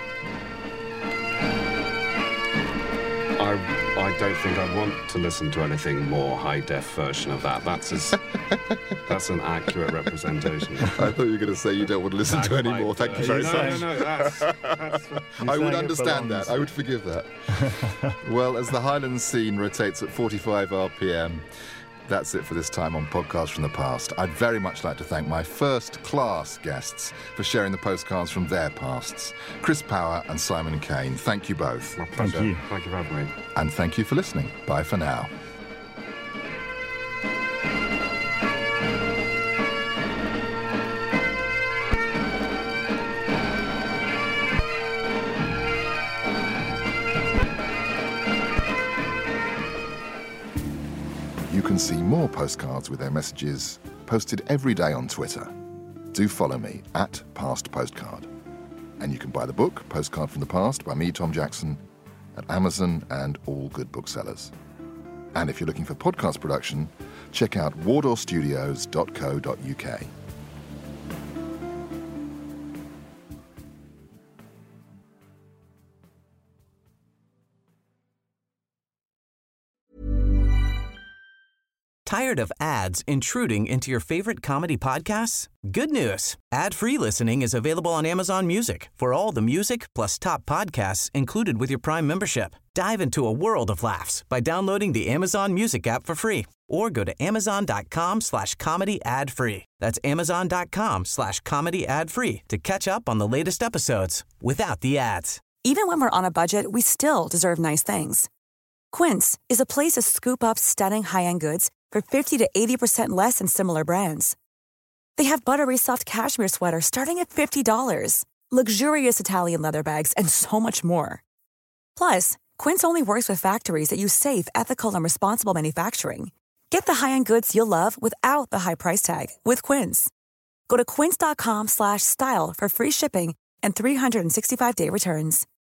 [SPEAKER 5] I I don't think I want to listen to anything more high def version of that. That's as, that's an accurate representation.
[SPEAKER 3] I thought you were going to say you don't want to listen to any more. Thank you very
[SPEAKER 5] no,
[SPEAKER 3] much.
[SPEAKER 5] No, no, no. That's, that's
[SPEAKER 3] I would
[SPEAKER 4] saying it
[SPEAKER 3] understand
[SPEAKER 4] belongs.
[SPEAKER 3] that. I would forgive that. Well, as the Highlands scene rotates at forty-five R P M, that's it for this time on Podcasts from the Past. I'd very much like to thank my first-class guests for sharing the postcards from their pasts. Chris Power and Simon Kane, thank you both.
[SPEAKER 5] my pleasure.
[SPEAKER 4] you.
[SPEAKER 5] Thank you for having me.
[SPEAKER 3] And thank you for listening. Bye for now. You can see more postcards with their messages posted every day on Twitter. Do follow me at Past Postcard. And you can buy the book, Postcard from the Past, by me, Tom Jackson, at Amazon and all good booksellers. And if you're looking for podcast production, check out wardour studios dot co dot uk.
[SPEAKER 2] Tired of ads intruding into your favorite comedy podcasts? Good news. Ad-free listening is available on Amazon Music for all the music plus top podcasts included with your Prime membership. Dive into a world of laughs by downloading the Amazon Music app for free or go to amazon.com slash comedy ad free. That's amazon.com slash comedy ad free to catch up on the latest episodes without the ads.
[SPEAKER 7] Even when we're on a budget, we still deserve nice things. Quince is a place to scoop up stunning high-end goods for fifty to eighty percent less than similar brands. They have buttery soft cashmere sweaters starting at fifty dollars, luxurious Italian leather bags, and so much more. Plus, Quince only works with factories that use safe, ethical, and responsible manufacturing. Get the high-end goods you'll love without the high price tag with Quince. Go to quince.com slash style for free shipping and three sixty-five day returns.